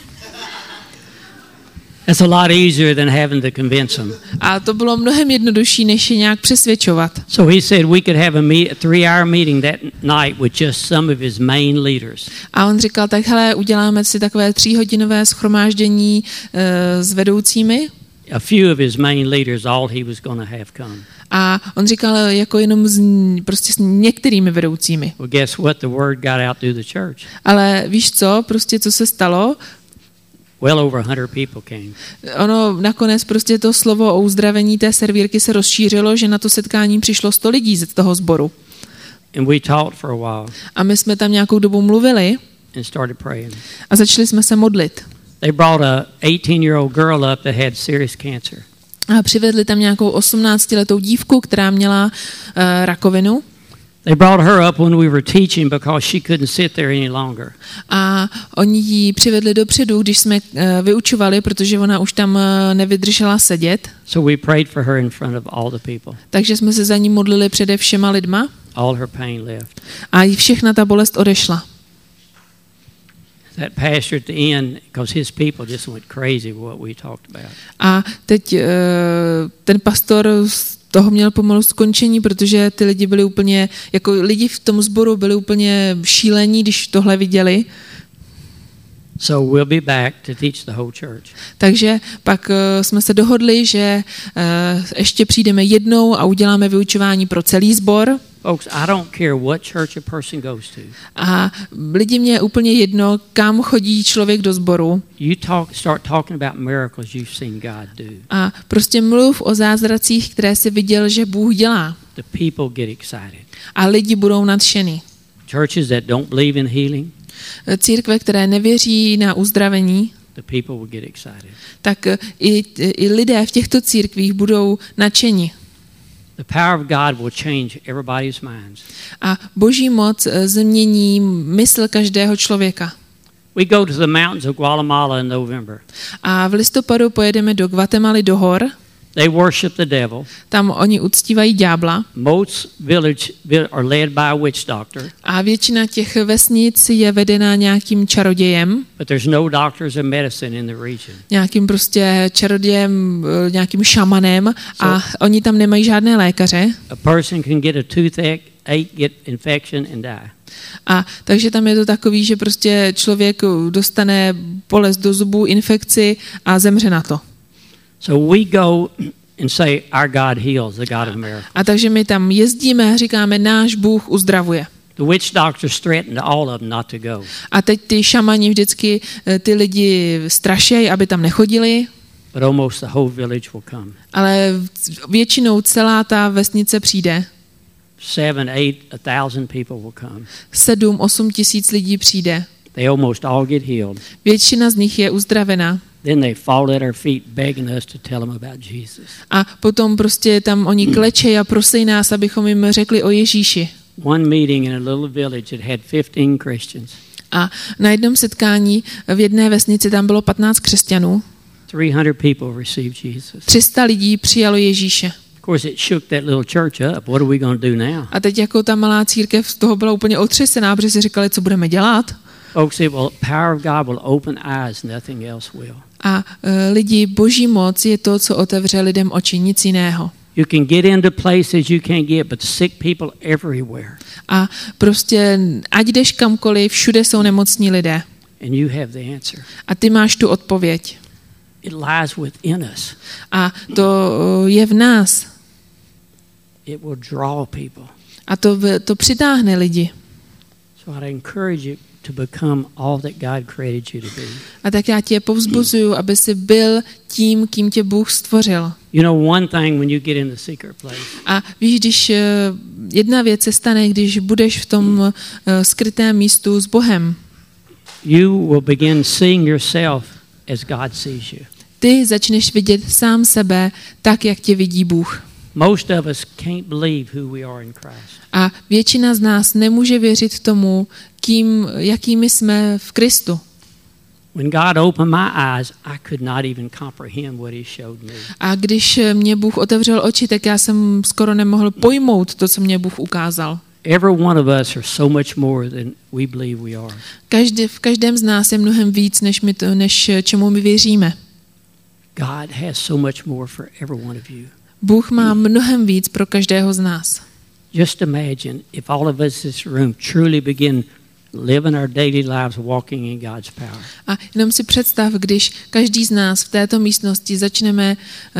That's a lot easier than having to convince them. A to bylo mnohem jednodušší, než je nějak přesvědčovat. So he said we could have a 3-hour meeting that night with just some of his main leaders. A on říkal, tak hele, uděláme si takové 3hodinové shromáždění s vedoucími. A few of his main leaders, all he was going to have come. A on říkal, jako jenom prostě s některými vedoucími. Well, guess what? The word got out through the church. Ale víš co? Prostě co se stalo? Well over 100 people came. Ono nakonec prostě to slovo o uzdravení té servírky se rozšířilo, že na to setkání přišlo 100 lidí z toho sboru. And we talked for a while. A my jsme tam nějakou dobu mluvili And started praying. a začali jsme se modlit. They brought a 18-year-old girl up that had serious cancer. A přivedli tam nějakou 18letou dívku, která měla rakovinu. They brought her up when we were teaching because she couldn't sit there any longer. A oni ji přivedli dopředu, když jsme vyučovali, protože ona už tam nevydržela sedět. So we prayed for her in front of all the people. Takže jsme se za ní modlili přede všema lidma. All her pain left. A jí všechna ta bolest odešla. That pastor at the end, because his people just went crazy with what we talked about. A teď ten pastor toho měl pomalu skončení, protože ty lidi byli úplně, jako lidi v tom sboru byli úplně šílení, když tohle viděli. So we'll be back to teach the whole church. Takže pak jsme se dohodli, že ještě přijdeme jednou a uděláme vyučování pro celý sbor. Folks, I don't care what church a person goes to. A lidi mě úplně jedno, kam chodí člověk do sboru. You start talking about miracles you've seen God do. A prostě mluv o zázracích, které si viděl, že Bůh dělá. The people get excited. A lidi budou nadšení. Churches that don't believe in healing, Církve, které nevěří na uzdravení, the people will get excited. tak i lidé v těchto církvích budou nadšení. The power of God will change everybody's minds. A Boží moc změní mysl každého člověka. We go to the mountains of Guatemala in November. A v listopadu pojedeme do Guatemaly do hor. They worship the devil. Tam oni uctívají ďábla. Most villages are led by a witch doctor. A většina těch vesnic je vedena nějakým čarodějem. But there's no doctors of medicine in the region. Nějakým prostě čarodějem, nějakým šamanem a oni tam nemají žádné lékaře. A person can get a toothache, get infection and die. A takže tam je to takový, že prostě člověk dostane bolest do zubů, infekci a zemře na to. So we go and say our God heals, the God of miracles. A takže my tam jezdíme a říkáme, náš Bůh uzdravuje. The witch doctors threatened all of them not to go. A teď ty šamani vždycky ty lidi strašejí, aby tam nechodili. But almost the whole village will come. Ale většinou celá ta vesnice přijde. 7,000-8,000 people will come. 7-8 tisíc lidí přijde. They almost all get healed. Většina z nich je uzdravena. Then they fall at our feet begging us to tell them about Jesus. A potom prostě tam oni klečejí a prosí nás, abychom jim řekli o Ježíši. One meeting in a little village that had 15 Christians. A na jednom setkání v jedné vesnici tam bylo 15 křesťanů. 300 people received Jesus. 300 lidí přijalo Ježíše. Of course, it shook that little church up. What are we going to do now? A teď jako ta malá církev z toho byla úplně otřesená, protože si říkali, co budeme dělat. Folks said, well, power of God will open eyes, nothing else will. A lidi, boží moc je to, co otevře lidem oči, nic jiného. You can get into places you can't get, but sick people everywhere. A prostě, ať jdeš kamkoliv, všude jsou nemocní lidé. And you have the answer. A ty máš tu odpověď. It lies within us. A to je v nás. It will draw people. A to přitáhne lidi. So I'd encourage you to become all that God created you to be. A tak já tě povzbuzuju, aby jsi byl tím, kým tě Bůh stvořil. You know one thing when you get in the secret place. A víš, když jedna věc se stane, když budeš v tom skrytém místu s Bohem. You will begin seeing yourself as God sees you. Ty začneš vidět sám sebe tak, jak tě vidí Bůh. Most of us can't believe who we are in Christ. A většina z nás nemůže věřit tomu, jakými jsme v Kristu. When God opened my eyes, I could not even comprehend what he showed me. A když mě Bůh otevřel oči, tak já jsem skoro nemohl pojmout to, co mě Bůh ukázal. Every one of us are so much more than we believe we are. V každém z nás je mnohem víc, než čemu my věříme. God has so much more for every one of you. Bůh má mnohem víc pro každého z nás. Just imagine if all of us in this room truly begin living our daily lives walking in God's power. A jenom si představ, když každý z nás v této místnosti začneme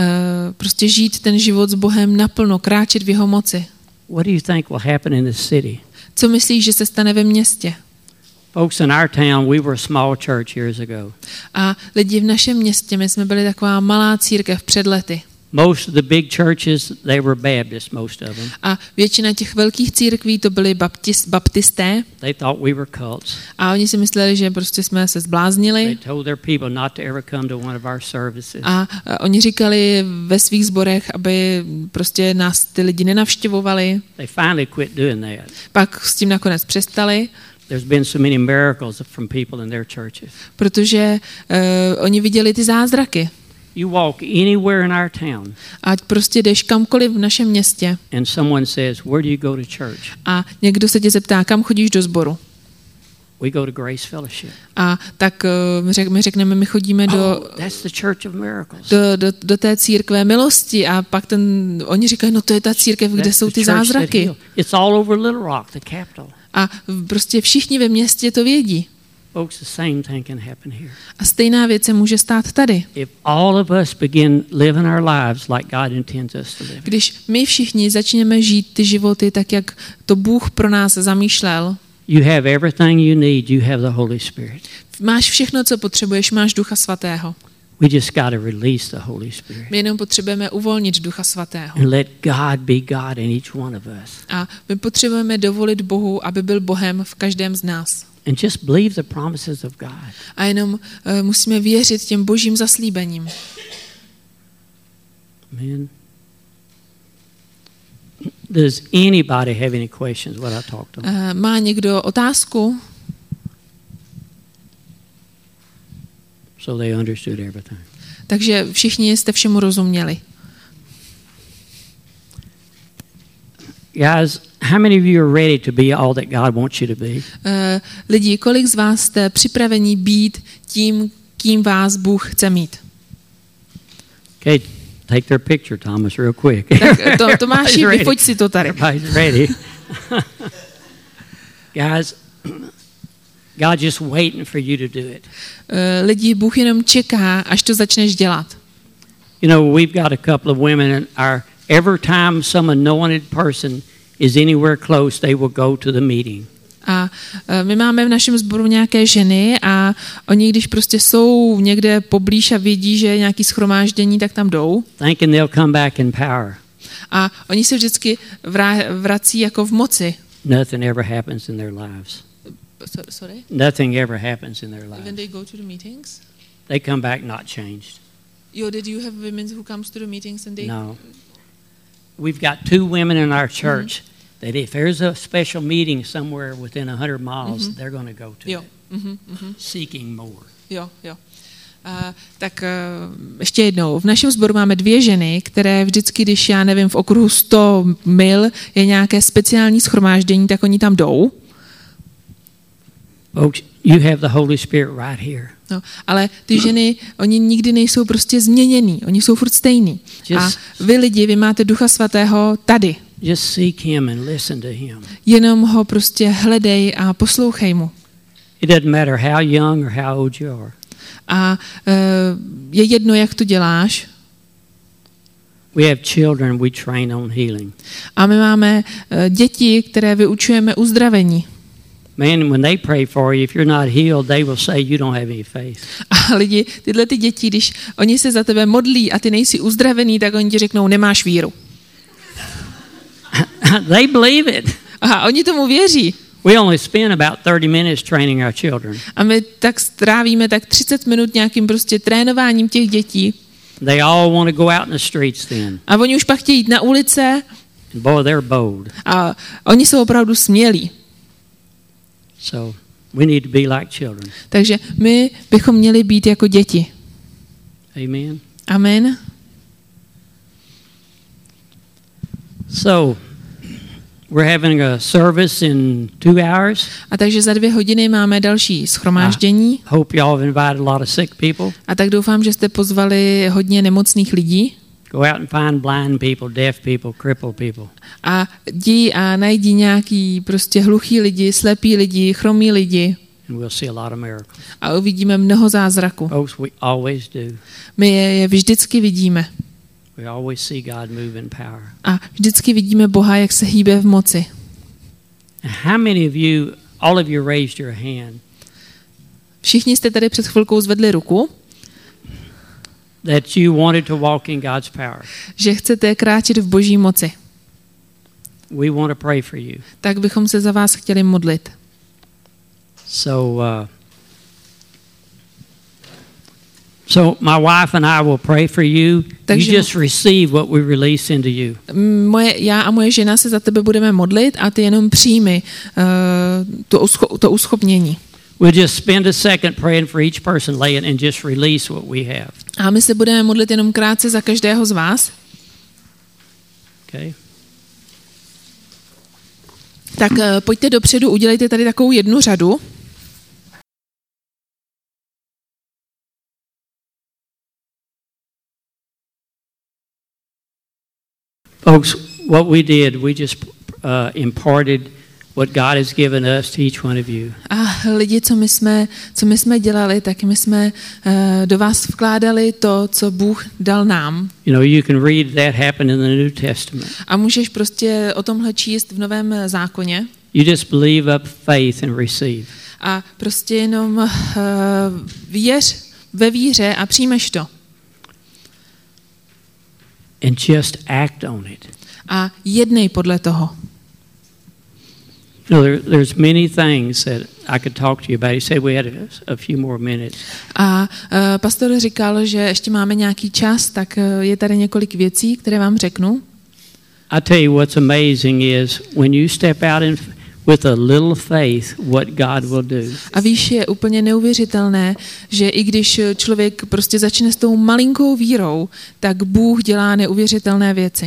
prostě žít ten život s Bohem naplno, kráčet v jeho moci. What do you think will happen in this city? Co myslíš, že se stane ve městě? Folks, in our town, we were a small church years ago. A lidi v našem městě, my jsme byli taková malá církev před lety. Most of the big churches, they were Baptist, most of them. A většina těch velkých církví to byli baptisté. They thought we were cults. A oni si mysleli, že prostě jsme se They zbláznili. told their people not to ever come to one of our services. A oni říkali ve svých sborech, aby prostě nás ty lidi nenavštěvovali. They finally quit doing that. Pak s tím nakonec přestali, There's been so many miracles from people in their churches. protože oni viděli ty zázraky. You walk anywhere in our town Ať prostě jdeš kamkoliv v našem městě and someone says, where do you go to church? a někdo se tě zeptá, kam chodíš do sboru. We go to Grace Fellowship. A tak my řekneme, my chodíme That's the Church of Miracles. do té církve milosti a pak oni říkají, no to je ta církev, kde That's jsou the ty church that zázraky. heals. It's all over Little Rock, the capital. A prostě všichni ve městě to vědí. Folks, the same thing can happen here. A stejná věc se může stát tady. If all of us begin living our lives like God intends us to live. Když my všichni začneme žít ty životy tak, jak to Bůh pro nás zamýšlel, You have everything you need. You have the Holy Spirit. máš všechno, co potřebuješ, máš Ducha Svatého. We just got to release the Holy Spirit My jenom potřebujeme uvolnit Ducha Svatého. and let God be God in each one of us. A my potřebujeme dovolit Bohu, aby byl Bohem v každém z nás. And just believe the promises of God. A jenom musíme věřit těm božím zaslíbením. Amen. Does anybody have any questions what I talked about? Má někdo otázku? So they understood everything. Takže všichni jste všemu rozuměli. Guys, how many of you are ready to be all that God wants you to be? Lidi, kolik z vás jste připraveni být tím, kým vás Bůh chce mít? Okay, take their picture, Thomas, real quick. Tak Tomáši, Everybody's vyfoť si to tady. Everybody's ready. Guys, God's just waiting for you to do it. Lidi, Bůh jenom čeká, až to začneš dělat. You know, we've got a couple of women and every time some anointed person is anywhere close, they will go to the meeting. A my máme v našem sboru nějaké ženy a oni, když prostě jsou někde poblíž a vidí, že je nějaký shromáždění, tak tam jdou. Thinking they'll come back in power. A oni se vždycky vrací jako v moci. Nothing ever happens in their lives. Sorry? Nothing ever happens in their lives. When they go to the meetings? They come back not changed. Did you have women who comes to the meetings and they... No. We've got 2 women in our church that if there's a special meeting somewhere within 100 miles, they're going to go to it. Seeking more. Jo. Tak ještě jednou. V našem sboru máme 2 ženy, které vždycky, když já nevím, v okruhu 100 mil je nějaké speciální shromáždění, tak oni tam jdou. Folks, you have the Holy Spirit right here. No, ale ty ženy, oni nikdy nejsou prostě změněný, oni jsou furt stejný. A vy lidi, vy máte Ducha Svatého tady. Just seek him and listen to him. Jenom ho prostě hledej a poslouchej mu. It doesn't matter how young or how old you are. A je jedno, jak to děláš. We have children we train on healing. A my máme děti, které vyučujeme uzdravení. Man, when they pray for you, if you're not healed, they will say you don't have any faith. A lidi, tyhle ty děti, když oni se za tebe modlí a ty nejsi uzdravený, tak oni ti řeknou, nemáš víru. They believe it. Aha, oni tomu věří. We only spend about 30 minutes training our children. A my tak strávíme tak 30 minut nějakým prostě trénováním těch dětí. They all want to go out in the streets then. A oni už pak chtějí jít na ulice. And boy, they're bold. A oni jsou opravdu smělí. So we need to be like children. Takže my bychom měli být jako děti. Amen. Amen. So we're having a service in 2 hours. A takže za 2 hodiny máme další shromáždění. Hope y'all have invited a lot of sick people. A tak doufám, že jste pozvali hodně nemocných lidí. Go out and find blind people, deaf people, crippled people. A jdi a najdi nějaký prostě hluchý lidi, slepí lidi, chromí lidi. And we'll see a lot of miracles. A uvidíme mnoho zázraků. Folks, we always do. My je vždycky vidíme. We always see God move in power. A vždycky vidíme Boha, jak se hýbe v moci. How many of you, all of you raised your hand? Všichni jste tady před chvilkou zvedli ruku. That you wanted to walk in God's power. Že chcete kráčet v Boží moci. We want to pray for you. Tak bychom se za vás chtěli modlit. So my wife and I will pray for you. Takže you just receive what we release into you. Já a moje žena se za tebe budeme modlit a ty jenom přijmi to uschopnění. We'll just spend a second praying for each person, lay it and just release what we have. A my se budeme modlit jenom krátce za každého z vás. Okay. Tak pojďte dopředu, udělejte tady takovou jednu řadu. Folks, what we did, we just imparted what God has given us to each one of you. A lidi, co my jsme dělali, tak my jsme do vás vkládali to, co Bůh dal nám. You know, you can read that happen in the New Testament. A můžeš prostě o tomhle číst v Novém zákoně. You just believe up faith and receive. A prostě jenom věř ve víře a přijmeš to. And just act on it. A jednej podle toho. You know, there's many things that I could talk to you about. He said we had a few more minutes. A pastor říkal, že ještě máme nějaký čas, tak je tady několik věcí, které vám řeknu. I tell you what's amazing is when you step out with a little faith, what God will do. A víš, je úplně neuvěřitelné, že i když člověk prostě začne s tou malinkou vírou, tak Bůh dělá neuvěřitelné věci.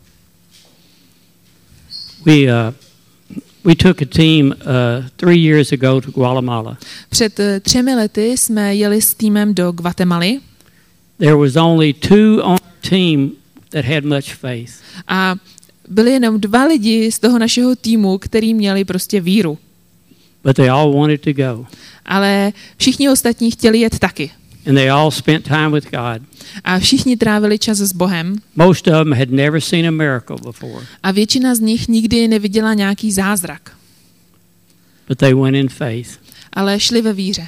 We took a team 3 years ago to Guatemala. Před 3 lety jsme jeli s týmem do Guatemaly. There was only 2 on our team that had much faith. A byli jenom 2 lidi z toho našeho týmu, kteří měli prostě víru. But they all wanted to go. Ale všichni ostatní chtěli jet taky. And they all spent time with God. A všichni trávili čas s Bohem. Most of them had never seen a miracle before. A většina z nich nikdy neviděla nějaký zázrak. But they went in faith. Ale šli ve víře.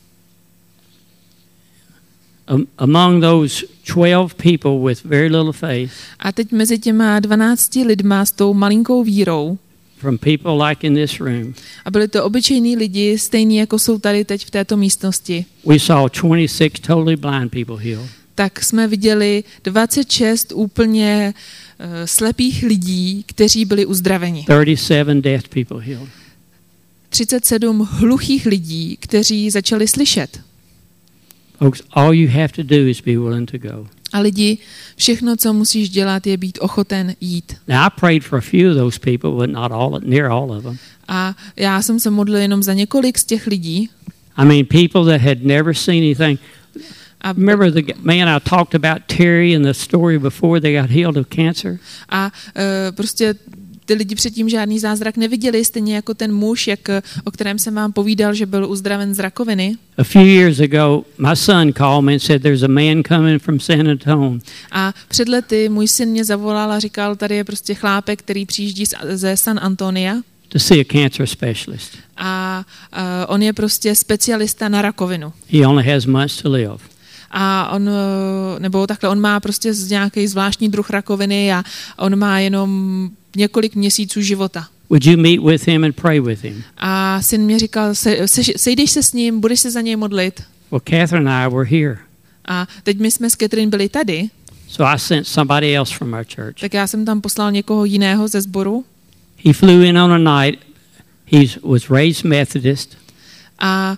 Among those 12 people with very little faith. A teď mezi těma 12 lidma s tou malinkou vírou. From people like in this room. A byli to obyčejní lidi, stejní jako jsou tady teď v této místnosti. We saw 26 totally blind people healed. Tak jsme viděli 26 úplně slepých lidí, kteří byli uzdraveni. 37 deaf people healed. 37 hluchých lidí, kteří začali slyšet. Folks, all you have to do is be willing to go. A lidi, všechno, co musíš dělat, je být ochoten jít. Now I prayed for a few of those people, but not all, near all of them. A já jsem se modlil jenom za několik z těch lidí. I mean, people that had never seen anything. A Remember the man I talked about, Terry, in the story before they got healed of cancer? A prostě ty lidi předtím žádný zázrak neviděli, stejně jako ten muž, o kterém jsem vám povídal, že byl uzdraven z rakoviny. A few years ago, my son called me and said there's a man coming from San Antonio. A před lety můj syn mě zavolal a říkal, tady je prostě chlápek, který přijíždí ze San Antonia. To see a cancer specialist. A on je prostě specialista na rakovinu. He only has months to live. A on má prostě nějaký zvláštní druh rakoviny a on má jenom několik měsíců života. Would you meet with him and pray with him? A syn mě říkal, sejdeš se s ním, budeš se za něj modlit. Well, Catherine and I were here. A teď my jsme s Catherine byli tady. So I sent somebody else from our church. Tak já jsem tam poslal někoho jiného ze sboru. He flew in on a night. He was raised Methodist. A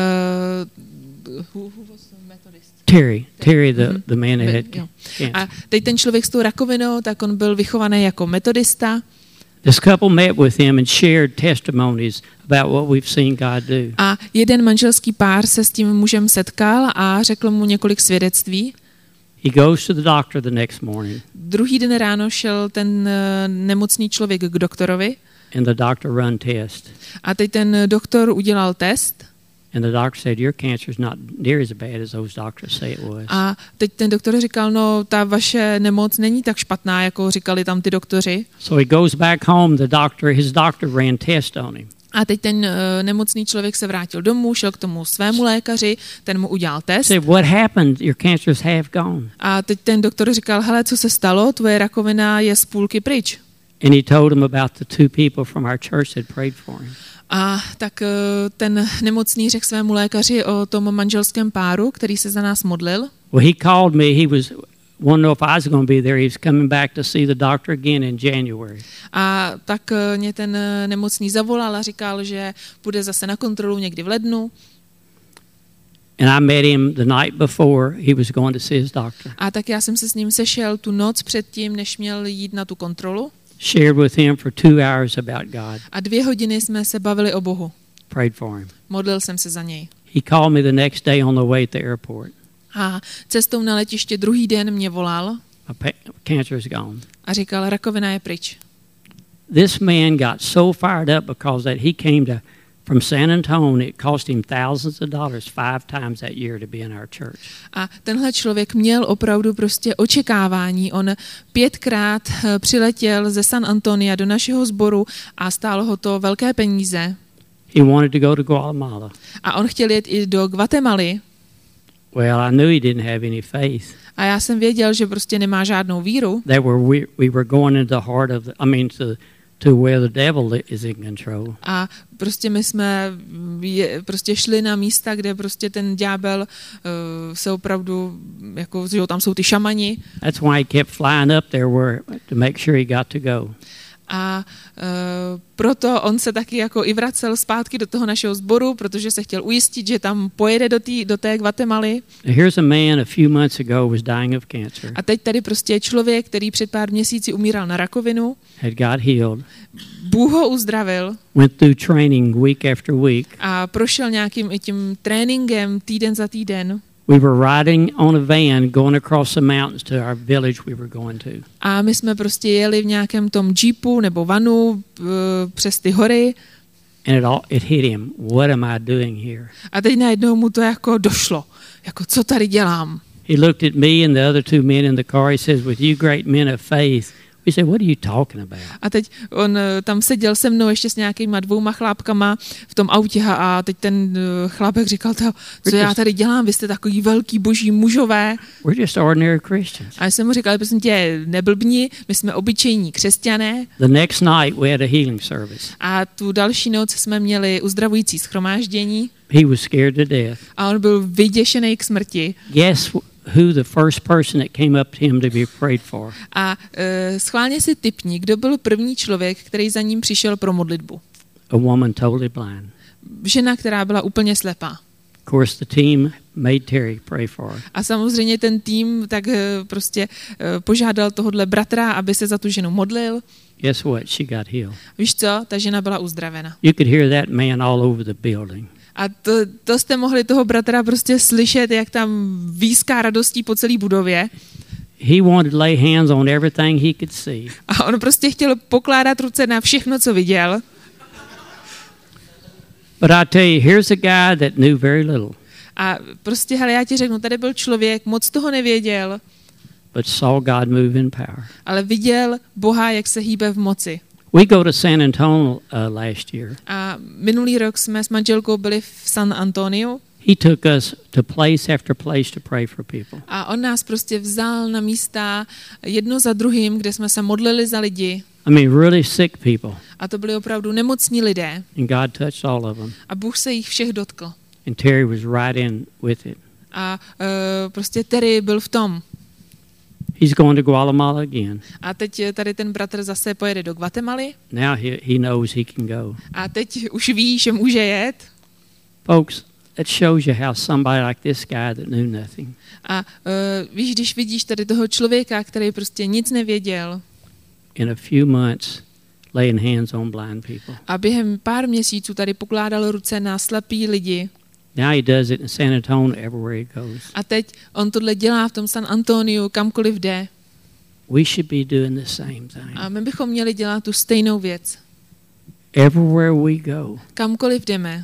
who was the Methodist? Terry, the man that had cancer. A teď ten člověk s tou rakovinou, tak on byl vychovaný jako metodista. This couple met with him and shared testimonies about what we've seen God do. A jeden manželský pár se s tím mužem setkal a řekl mu několik svědectví. He goes to the doctor the next morning. Druhý den ráno šel ten nemocný člověk k doktorovi. And the doctor run test. A teď ten doktor udělal test. And the doctor said, your cancer is not near as bad as those doctors say it was. A teď ten doktor říkal, no ta vaše nemoc není tak špatná, jako říkali tam ty doktoři. So he goes back home. His doctor ran test on him. A teď ten nemocný člověk se vrátil domů, šel k tomu svému lékaři, ten mu udělal test. Said, what happened? Your cancer's half gone. A teď ten doktor říkal, hele, co se stalo? Tvoje rakovina je z půlky pryč. And he told him about the two people from our church that prayed for him. A tak ten nemocný řekl svému lékaři o tom manželském páru, který se za nás modlil. Well, he called me. He was wanted to know if I was going to be there. He was coming back to see the doctor again in January. A tak mě ten nemocný zavolal a říkal, že půjde zase na kontrolu někdy v lednu. And I met him the night before he was going to see his doctor. A tak já jsem se s ním sešel tu noc předtím, než měl jít na tu kontrolu. Shared with him for 2 hours about God. A 2 hodiny jsme se bavili o Bohu. Prayed for him. Modlil jsem se za něj. He called me the next day on the way to the airport. A cestou na letiště druhý den mě volal Cancer is gone. a říkal, rakovina je pryč. This man got so fired up because that he came from San Antonio. It cost him thousands of dollars 5 times that year to be in our church. A tenhle člověk měl opravdu prostě očekávání. On 5krát přiletěl ze San Antonia do našeho sboru a stálo ho to velké peníze. He wanted to go to Guatemala. A on chtěl jet i do Guatemaly. Well, I knew he didn't have any faith. A já jsem věděl, že prostě nemá žádnou víru. That we were going into the heart of to where the devil is in control. A prostě my jsme prostě šli na místa, kde prostě ten ďábel se opravdu, jako, že tam jsou ty šamani. That's why he kept flying up there to make sure he got to go. A proto on se taky jako i vracel zpátky do toho našeho sboru, protože se chtěl ujistit, že tam pojede do té Guatemaly. Here's a man a few months ago was dying of cancer. A teď tady prostě je člověk, který před pár měsíci umíral na rakovinu. Had got healed. Bůh ho uzdravil. Went through training week after week. A prošel nějakým i tím tréninkem týden za týden. We were riding on a van going across the mountains to our village we were going to. A my jsme prostě jeli v nějakém tom jeepu nebo vanu přes ty hory. And it hit him. What am I doing here? A teď najednou mu to jako došlo. Jako, co tady dělám? He looked at me and the other two men in the car. He says, with you great men of faith. We said, what are you talking about? A teď on tam seděl se mnou ještě s nějakýma 2 chlápkama v tom autě a teď ten chlápek říkal, co já tady dělám, vy jste takový velký boží mužové. We're just ordinary Christians. A já jsem mu říkal, prosím tě, neblbni, my jsme obyčejní křesťané. The next night we had a healing service. A tu další noc jsme měli uzdravující shromáždění. He was scared to death. A on byl vyděšený k smrti. Guess who the first person that came up to him to be prayed for? A schválně si tipni, kdo byl první člověk, který za ním přišel pro modlitbu. A woman totally blind. Žena, která byla úplně slepá. Of course, the team made Terry pray for her. A samozřejmě ten tým tak prostě požádal tohodle bratra, aby se za tu ženu modlil. Guess what? She got healed. Víš co? Ta žena byla uzdravena. You could hear that man all over the building. A to jste mohli toho bratra prostě slyšet, jak tam výská radostí po celé budově. He wanted to lay hands on everything he could see. A on prostě chtěl pokládat ruce na všechno, co viděl. But I tell you, here's a guy that knew very little. A prostě, hele, já ti řeknu, tady byl člověk, moc toho nevěděl, but saw God move in power. ale viděl Boha, jak se hýbe v moci. We go to San Antonio last year. A minulý rok jsme s manželkou byli v San Antonio. He took us to place after place to pray for people. A on nás prostě vzal na místa jedno za druhým, kde jsme se modlili za lidi. I mean, really sick people. A to byli opravdu nemocní lidé. And God touched all of them. A Bůh se jich všech dotkl. And Terry was right in with it. A prostě Terry byl v tom. He's going to Guatemala again. A teď tady ten bratr zase pojede do Guatemaly. Now he knows he can go. A teď už ví, že může jet. Folks, that shows you how somebody like this guy that knew nothing. A víš, když vidíš tady toho člověka, který prostě nic nevěděl. In a few months, laying hands on blind people. A během pár měsíců tady pokládal ruce na slepý lidi. Now he does it in San Antonio everywhere he goes. A teď on tohle dělá v tom San Antoniu, kamkoliv jde. We should be doing the same thing. A my bychom měli dělat tu stejnou věc. Everywhere we go. Kamkoliv jdeme.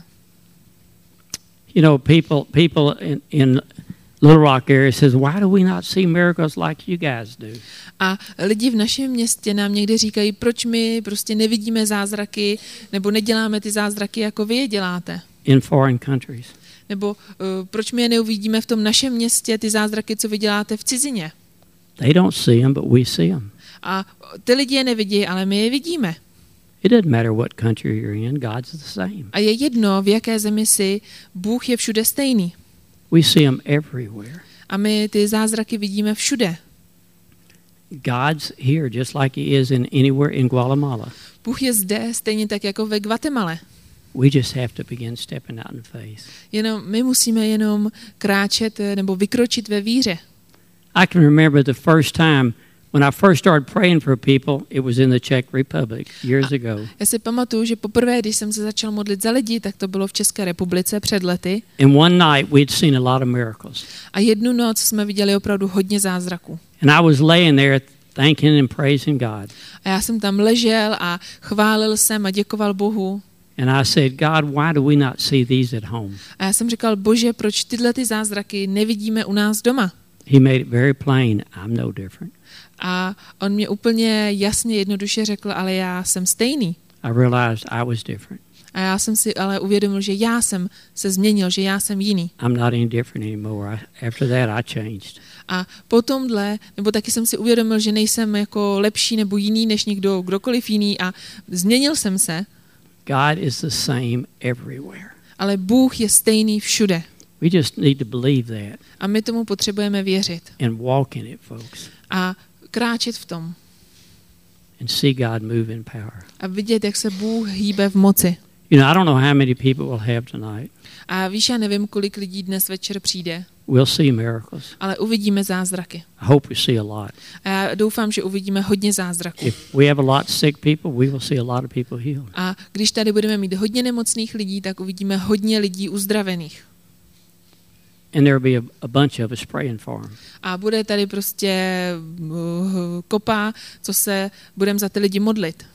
You know, people in Little Rock area says, why do we not see miracles like you guys do? A lidi v našem městě nám někdy říkají, proč my prostě nevidíme zázraky, nebo neděláme ty zázraky, jako vy je děláte. In foreign countries. Nebo proč my je neuvidíme v tom našem městě, ty zázraky, co vy děláte v cizině. They don't see them, but we see them. A ty lidi je nevidí, ale my je vidíme. It doesn't matter what country you're in, God's the same. A je jedno, v jaké zemi jsi, Bůh je všude stejný. We see them everywhere. A my ty zázraky vidíme všude. God's here just like he is in anywhere in Guatemala. Bůh je zde stejně tak jako ve Guatemale. We just have to begin stepping out in faith. My musíme jenom kráčet nebo vykročit ve víře. I can remember the first time when I first started praying for people, it was in the Czech Republic years ago. Já si pamatuju, že poprvé, když jsem se začal modlit za lidi, tak to bylo v České republice před lety. And one night we'd seen a lot of miracles. A jednu noc jsme viděli opravdu hodně zázraků. And I was laying there thanking and praising God. A já jsem tam ležel a chválil jsem a děkoval Bohu. And I said, God, why do we not see these at home? A já jsem říkal, Bože, proč tyhle ty zázraky nevidíme u nás doma? He made it very plain, I'm no different. A on mě úplně jasně jednoduše řekl, ale já jsem stejný. I realized I was different. A já jsem si ale uvědomil, že já jsem se změnil, že já jsem jiný. I'm not any different anymore. After that I changed. A potomhle, nebo taky jsem si uvědomil, že nejsem jako lepší nebo jiný než kdokoliv jiný a změnil jsem se. God is the same everywhere. Ale Bůh je stejný všude. We just need to believe that. A my tomu potřebujeme věřit. And walk in it, folks. A kráčet v tom. And see God move in power. A vidět, jak se Bůh hýbe v moci. You know, I don't know how many people will have tonight. A víš, já nevím, kolik lidí dnes večer přijde. We'll see miracles. Ale uvidíme zázraky. I hope we see a lot. A já doufám, že uvidíme hodně zázraků. If we have a lot of sick people, we will see a lot of people healed. A když tady budeme mít hodně nemocných lidí, tak uvidíme hodně lidí uzdravených. And there will be a bunch of us praying for them. A bude tady prostě kopa, co se budeme za ty lidi modlit.